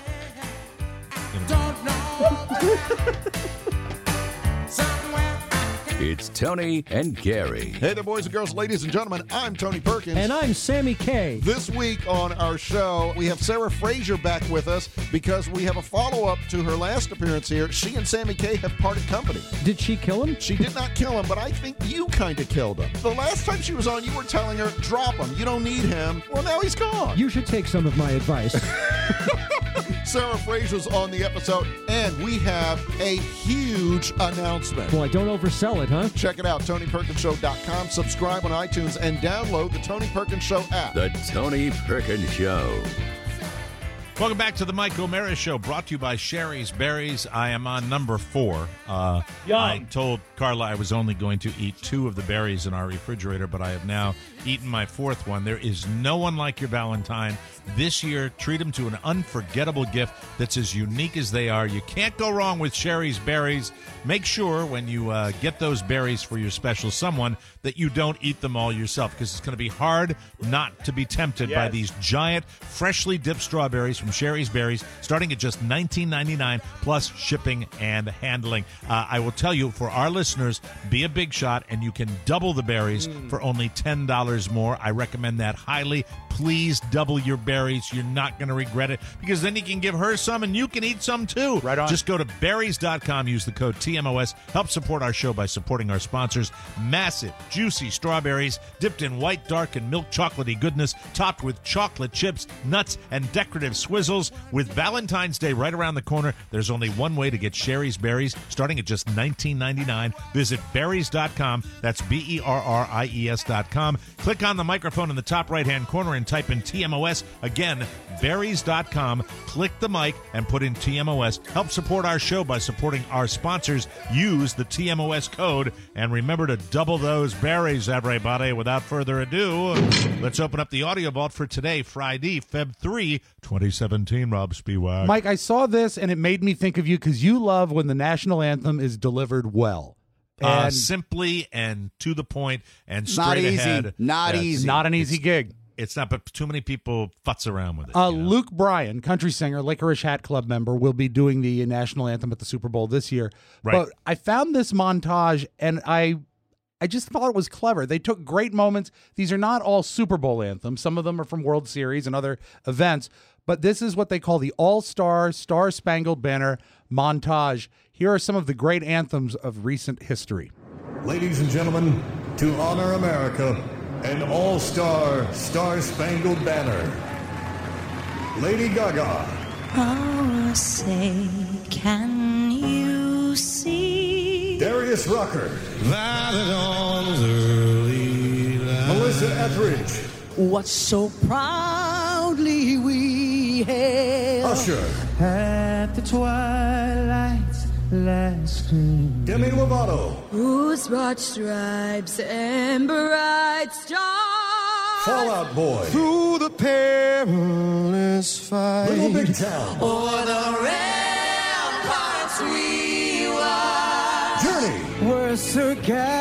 It's Tony and Gary. Hey there, boys and girls, ladies and gentlemen. I'm Tony Perkins. And I'm Sammy K. This week on our show, we have Sarah Fraser back with us because we have a follow-up to her last appearance here. She and Sammy K have parted company. Did she kill him? She did not kill him, but I think you kind of killed him. The last time she was on, you were telling her, drop him. You don't need him. Well, now he's gone. You should take some of my advice. Sarah Fraser's on the episode, and we have a huge announcement. Boy, don't oversell it, huh? Check it out, Tony Perkins Show dot com. Subscribe on iTunes and download the Tony Perkins Show app. The Tony Perkins Show. Welcome back to the Mike O'Mara Show, brought to you by Sherry's Berries. I am on number four. Uh, I told Carla I was only going to eat two of the berries in our refrigerator, but I have now eaten my fourth one. There is no one like your Valentine. This year, treat them to an unforgettable gift that's as unique as they are. You can't go wrong with Sherry's Berries. Make sure when you uh, get those berries for your special someone that you don't eat them all yourself, because it's going to be hard not to be tempted by Yes. these giant, freshly dipped strawberries from Sherry's Berries, starting at just nineteen ninety-nine plus shipping and handling. Uh, I will tell you, for our listeners, be a big shot, and you can double the berries for only ten dollars more. I recommend that highly. Please double your berries. You're not going to regret it, because then you can give her some and you can eat some too. Right on. Just go to berries dot com. Use the code T M O S. Help support our show by supporting our sponsors. Massive, juicy strawberries dipped in white, dark, and milk chocolatey goodness, topped with chocolate chips, nuts, and decorative sweet Squizzles. With Valentine's Day right around the corner, there's only one way to get Sherry's Berries, starting at just nineteen ninety-nine. Visit berries dot com. That's B E R R I E S dot com. Click on the microphone in the top right-hand corner and type in T M O S. Again, berries dot com. Click the mic and put in T M O S. Help support our show by supporting our sponsors. Use the T M O S code. And remember to double those berries, everybody. Without further ado, let's open up the audio vault for today, Friday, February third, twenty seventeen. Rob Spiewak. Mike, I saw this and it made me think of you because you love when the national anthem is delivered well. Uh, And simply and to the point and Not straight easy. ahead. Not Yes. easy. not an easy gig. It's not, but too many people futz around with it. Uh, you know? Luke Bryan, country singer, Licorice Hat Club member, will be doing the national anthem at the Super Bowl this year. Right. But I found this montage, and I, I just thought it was clever. They took great moments. These are not all Super Bowl anthems. Some of them are from World Series and other events. But this is what they call the All-Star Star Spangled Banner montage. Here are some of the great anthems of recent history. Ladies and gentlemen, to honor America, an all-star Star-Spangled Banner. Lady Gaga. Oh, say, can you see? Darius Rucker. Violet arms early light. Melissa Etheridge. What so proudly we hailed Usher. at the twilight's last gleam. Demi Lovato. Whose broad stripes and bright stars Fallout Boy. through the perilous fight. Little Big Town. O'er the ramparts we watched. Journey. Were Sir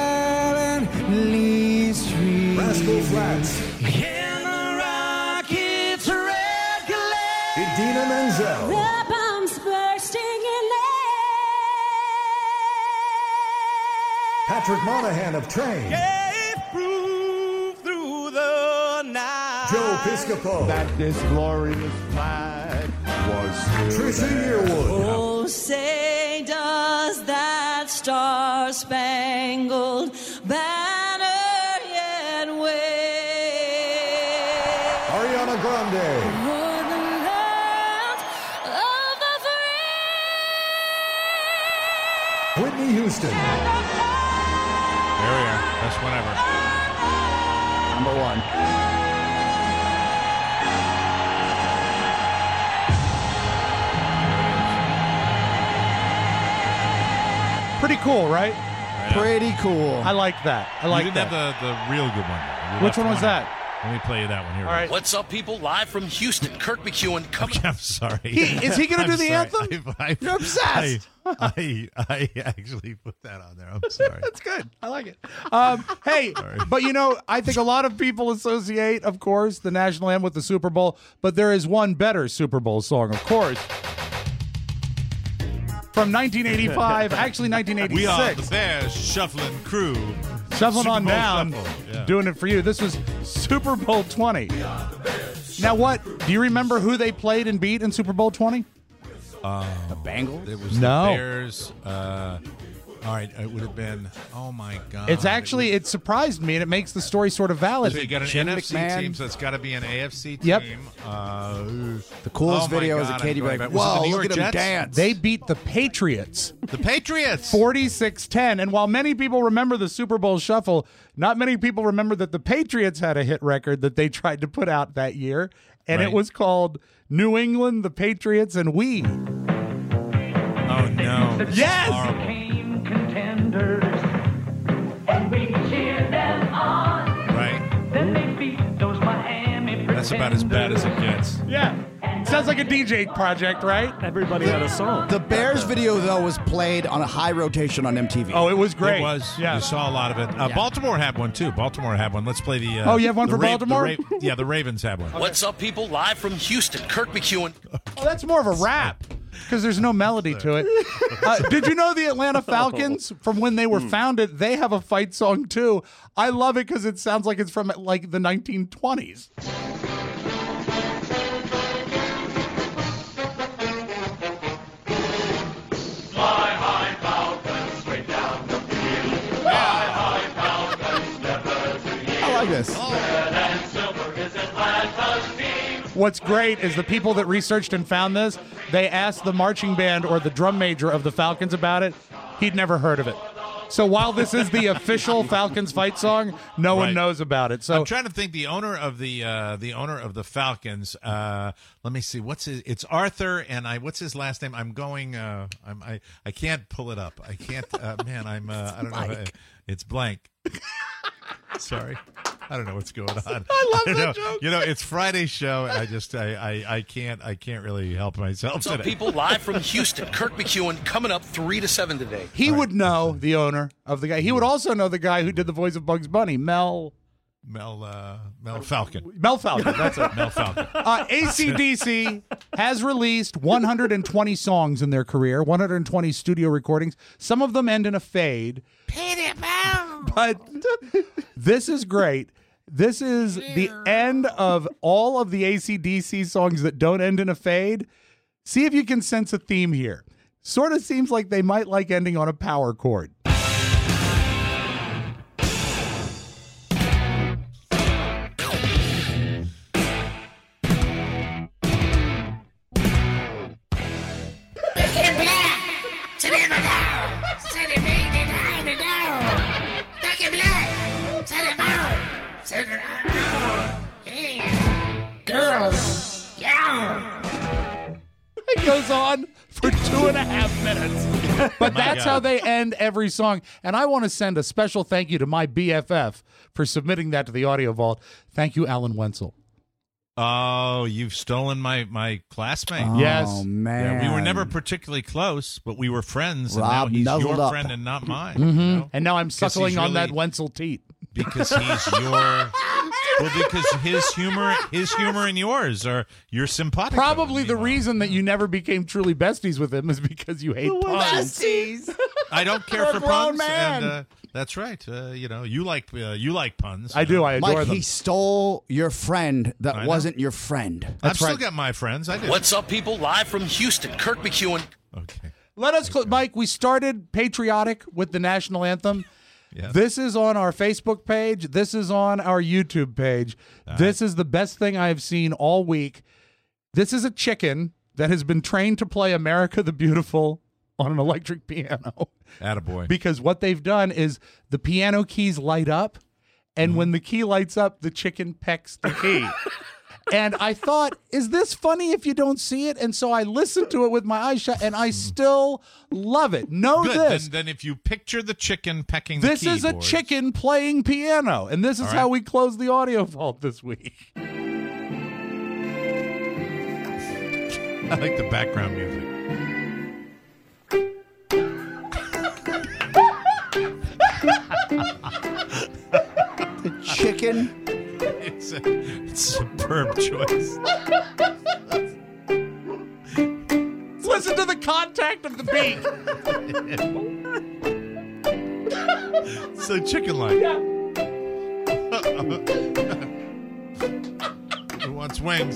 Gallantly street. Rascal Flatts. In the rocket's red glare. Idina Menzel. The bombs bursting in Patrick Monahan of Train. Gave proof through the night. Joe Piscopo. That this glorious flag was Trisha Yearwood. Oh, say does that star-spangled banner yet wave? Ariana Grande. O'er the land of the free. Whitney Houston. There we are. Best one ever. Number one. Pretty cool, right? Pretty cool. I like that. I like you didn't that. have the, the real good one. You Which left one was out. that? Let me play you that one here. All right. What's up, people? Live from Houston, Kirk McEwen coming. I'm sorry. He- is he gonna I'm do the sorry. anthem? I, I, You're obsessed. I, I, I actually put that on there. I'm sorry. That's good. I like it. Um, hey, but you know, I think a lot of people associate, of course, the national anthem with the Super Bowl, but there is one better Super Bowl song, of course. From nineteen eighty-five, actually nineteen eighty-six. We are the Bears Shuffling Crew. Shuffling Super on Bowl down, Shuffle. Yeah. doing it for you. This was Super Bowl twenty. Now, what? Do you remember who they played and beat in Super Bowl twenty? Uh, The Bengals? It was No. the Bears. Uh, all right, it would have been. Oh my God! It's actually, it surprised me, and it makes the story sort of valid. So you got an Jim N F C McMahon. team, so it's got to be an A F C team. Yep. Uh, The coolest oh my video is a God, Katie I'm going like, back. Was it the whoa, New look York at him Jets? dance. They beat the Patriots. The Patriots. forty-six ten. And while many people remember the Super Bowl Shuffle, not many people remember that the Patriots had a hit record that they tried to put out that year, and Right. it was called New England, the Patriots, and We. Oh no! This is Yes! horrible. Contenders, and we cheer them on. Right. Then they beat those Miami. That's about as bad as it gets. Yeah. Sounds like a D J project, right? Everybody had a song. The Bears video, though, was played on a high rotation on M T V. Oh, it was great. It was. Yeah. You saw a lot of it. Uh, Yeah. Baltimore had one too. Baltimore had one. Let's play the. Uh, Oh, you have one the for Ra- Baltimore? the Ra- yeah, the Ravens had one. What's up, people? Live from Houston, Kirk McEwen. Oh, that's more of a rap because there's no melody to it. Uh, did you know the Atlanta Falcons, from when they were founded, they have a fight song too? I love it because it sounds like it's from like the nineteen twenties. Fly high, Falcons, straight down the field. Fly high, Falcons, never to yield. I like this. Red and silver is Atlanta's team. what's great is the people that researched and found this, they asked the marching band or the drum major of the Falcons about it. He'd never heard of it. So while this is the official Falcons fight song, no one Right. knows about it. So I'm trying to think. The owner of the uh, the owner of the Falcons. Uh, let me see. What's his? It's Arthur, and I. What's his last name? I'm going. Uh, I'm. I. I can't pull it up. I can't. Uh, man, I'm. Uh, I don't know. If I, it's blank. Sorry. I don't know what's going on. I love I that know, joke. You know, it's Friday's show. And I just. I, I. I can't. I can't really help myself What's up, today. people? Live from Houston, Kirk McEwen coming up three to seven today. he would know the owner of the guy. He would also know the guy who did the voice of Bugs Bunny, Mel. Mel. Uh, Mel Falcon. Mel Falcon. That's it. Mel Falcon. Uh, A C D C has released one hundred twenty songs in their career, one hundred twenty studio recordings. Some of them end in a fade. But this is great. This is the end of all of the A C D C songs that don't end in a fade. See if you can sense a theme here. Sort of seems like they might like ending on a power chord. Girls, yeah. It goes on for two and a half minutes. But My that's God. how they end every song. And I want to send a special thank you to my B F F for submitting that to the Audio Vault. Thank you, Alan Wenzel. Oh, you've stolen my my classmate. Oh, Yes. Yeah, we were man. never particularly close, but we were friends, and Rob now he's nuzzled your up. friend and not mine. Mhm. you know? And now I'm 'Cause suckling he's on that really- Wenzel teat. because he's your. Well, because his humor, his humor, and yours are you're simpatico. Probably the reason that you never became truly besties with him is because you hate puns. I don't care You're a for grown puns, man. and uh, that's right. Uh, you know, you like uh, you like puns. I you do. know. I adore Mike, them. he stole your friend that I know. wasn't your friend. I've still got my friends. I do. What's up, people? Live from Houston, Kirk McEwen. Let us, cl- Mike, we started patriotic with the national anthem. This is on our Facebook page. This is on our YouTube page. This is the best thing I have seen all week. This is a chicken that has been trained to play America the Beautiful on an electric piano. Attaboy. Because what they've done is the piano keys light up, and when the key lights up, the chicken pecks the key. And I thought, is this funny if you don't see it? And so I listened to it with my eyes shut, and I still love it. Know Good. this. Then, then if you picture the chicken pecking This the is a keyboard- chicken playing piano, and this is All how right. we close the Audio Vault this week. I like the background music. The chicken. It's a, it's a superb choice. Listen to the contact of the beak. So chicken-like. Who wants wings?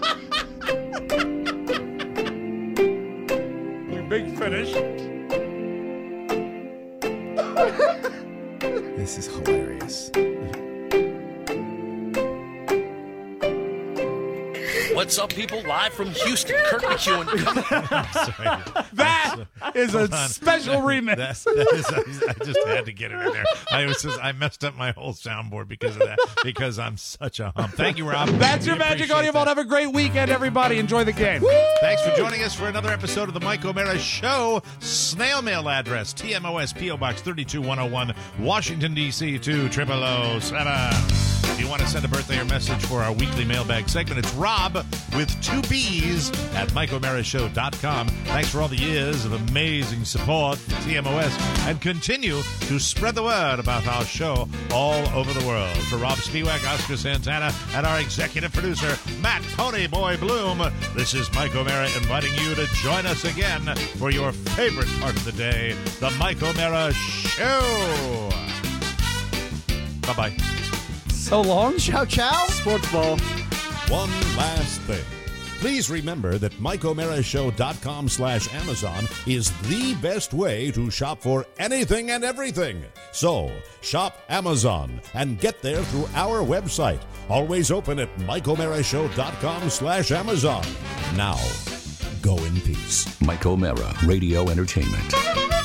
Big finish. This is hilarious. What's up, people? Live from Houston, Kirk McEwen. That is a Hold on. special remix. That- that is- I, I just had to get it in there. I was just, I messed up my whole soundboard because of that. Because I'm such a hump. Thank you, Rob. That's your We Magic appreciate Audio Vault. that. Have a great weekend, everybody. Enjoy the game. Thanks for joining us for another episode of the Mike O'Mara Show. Snail mail address, T M O S, P O Box three two one oh one, Washington, D C two triple oh seven. If you want to send a birthday or message for our weekly mailbag segment, it's Rob with two B's at Mike O'Mara Show dot com. Thanks for all the years of amazing support for T M O S, and continue to spread the word about our show all over the world. For Rob Spiewak, Oscar Santana, and our executive producer, Matt Ponyboy Bloom, this is Mike O'Mara inviting you to join us again for your favorite part of the day, the Mike O'Mara Show. Bye-bye. So long. Ciao, ciao. Sports ball. One last thing. Please remember that Mike O'Mara Show dot com slash Amazon is the best way to shop for anything and everything. So, shop Amazon and get there through our website. Always open at Mike O'Mara Show dot com slash Amazon. Now, go in peace. Mike O'Mara, Radio Entertainment.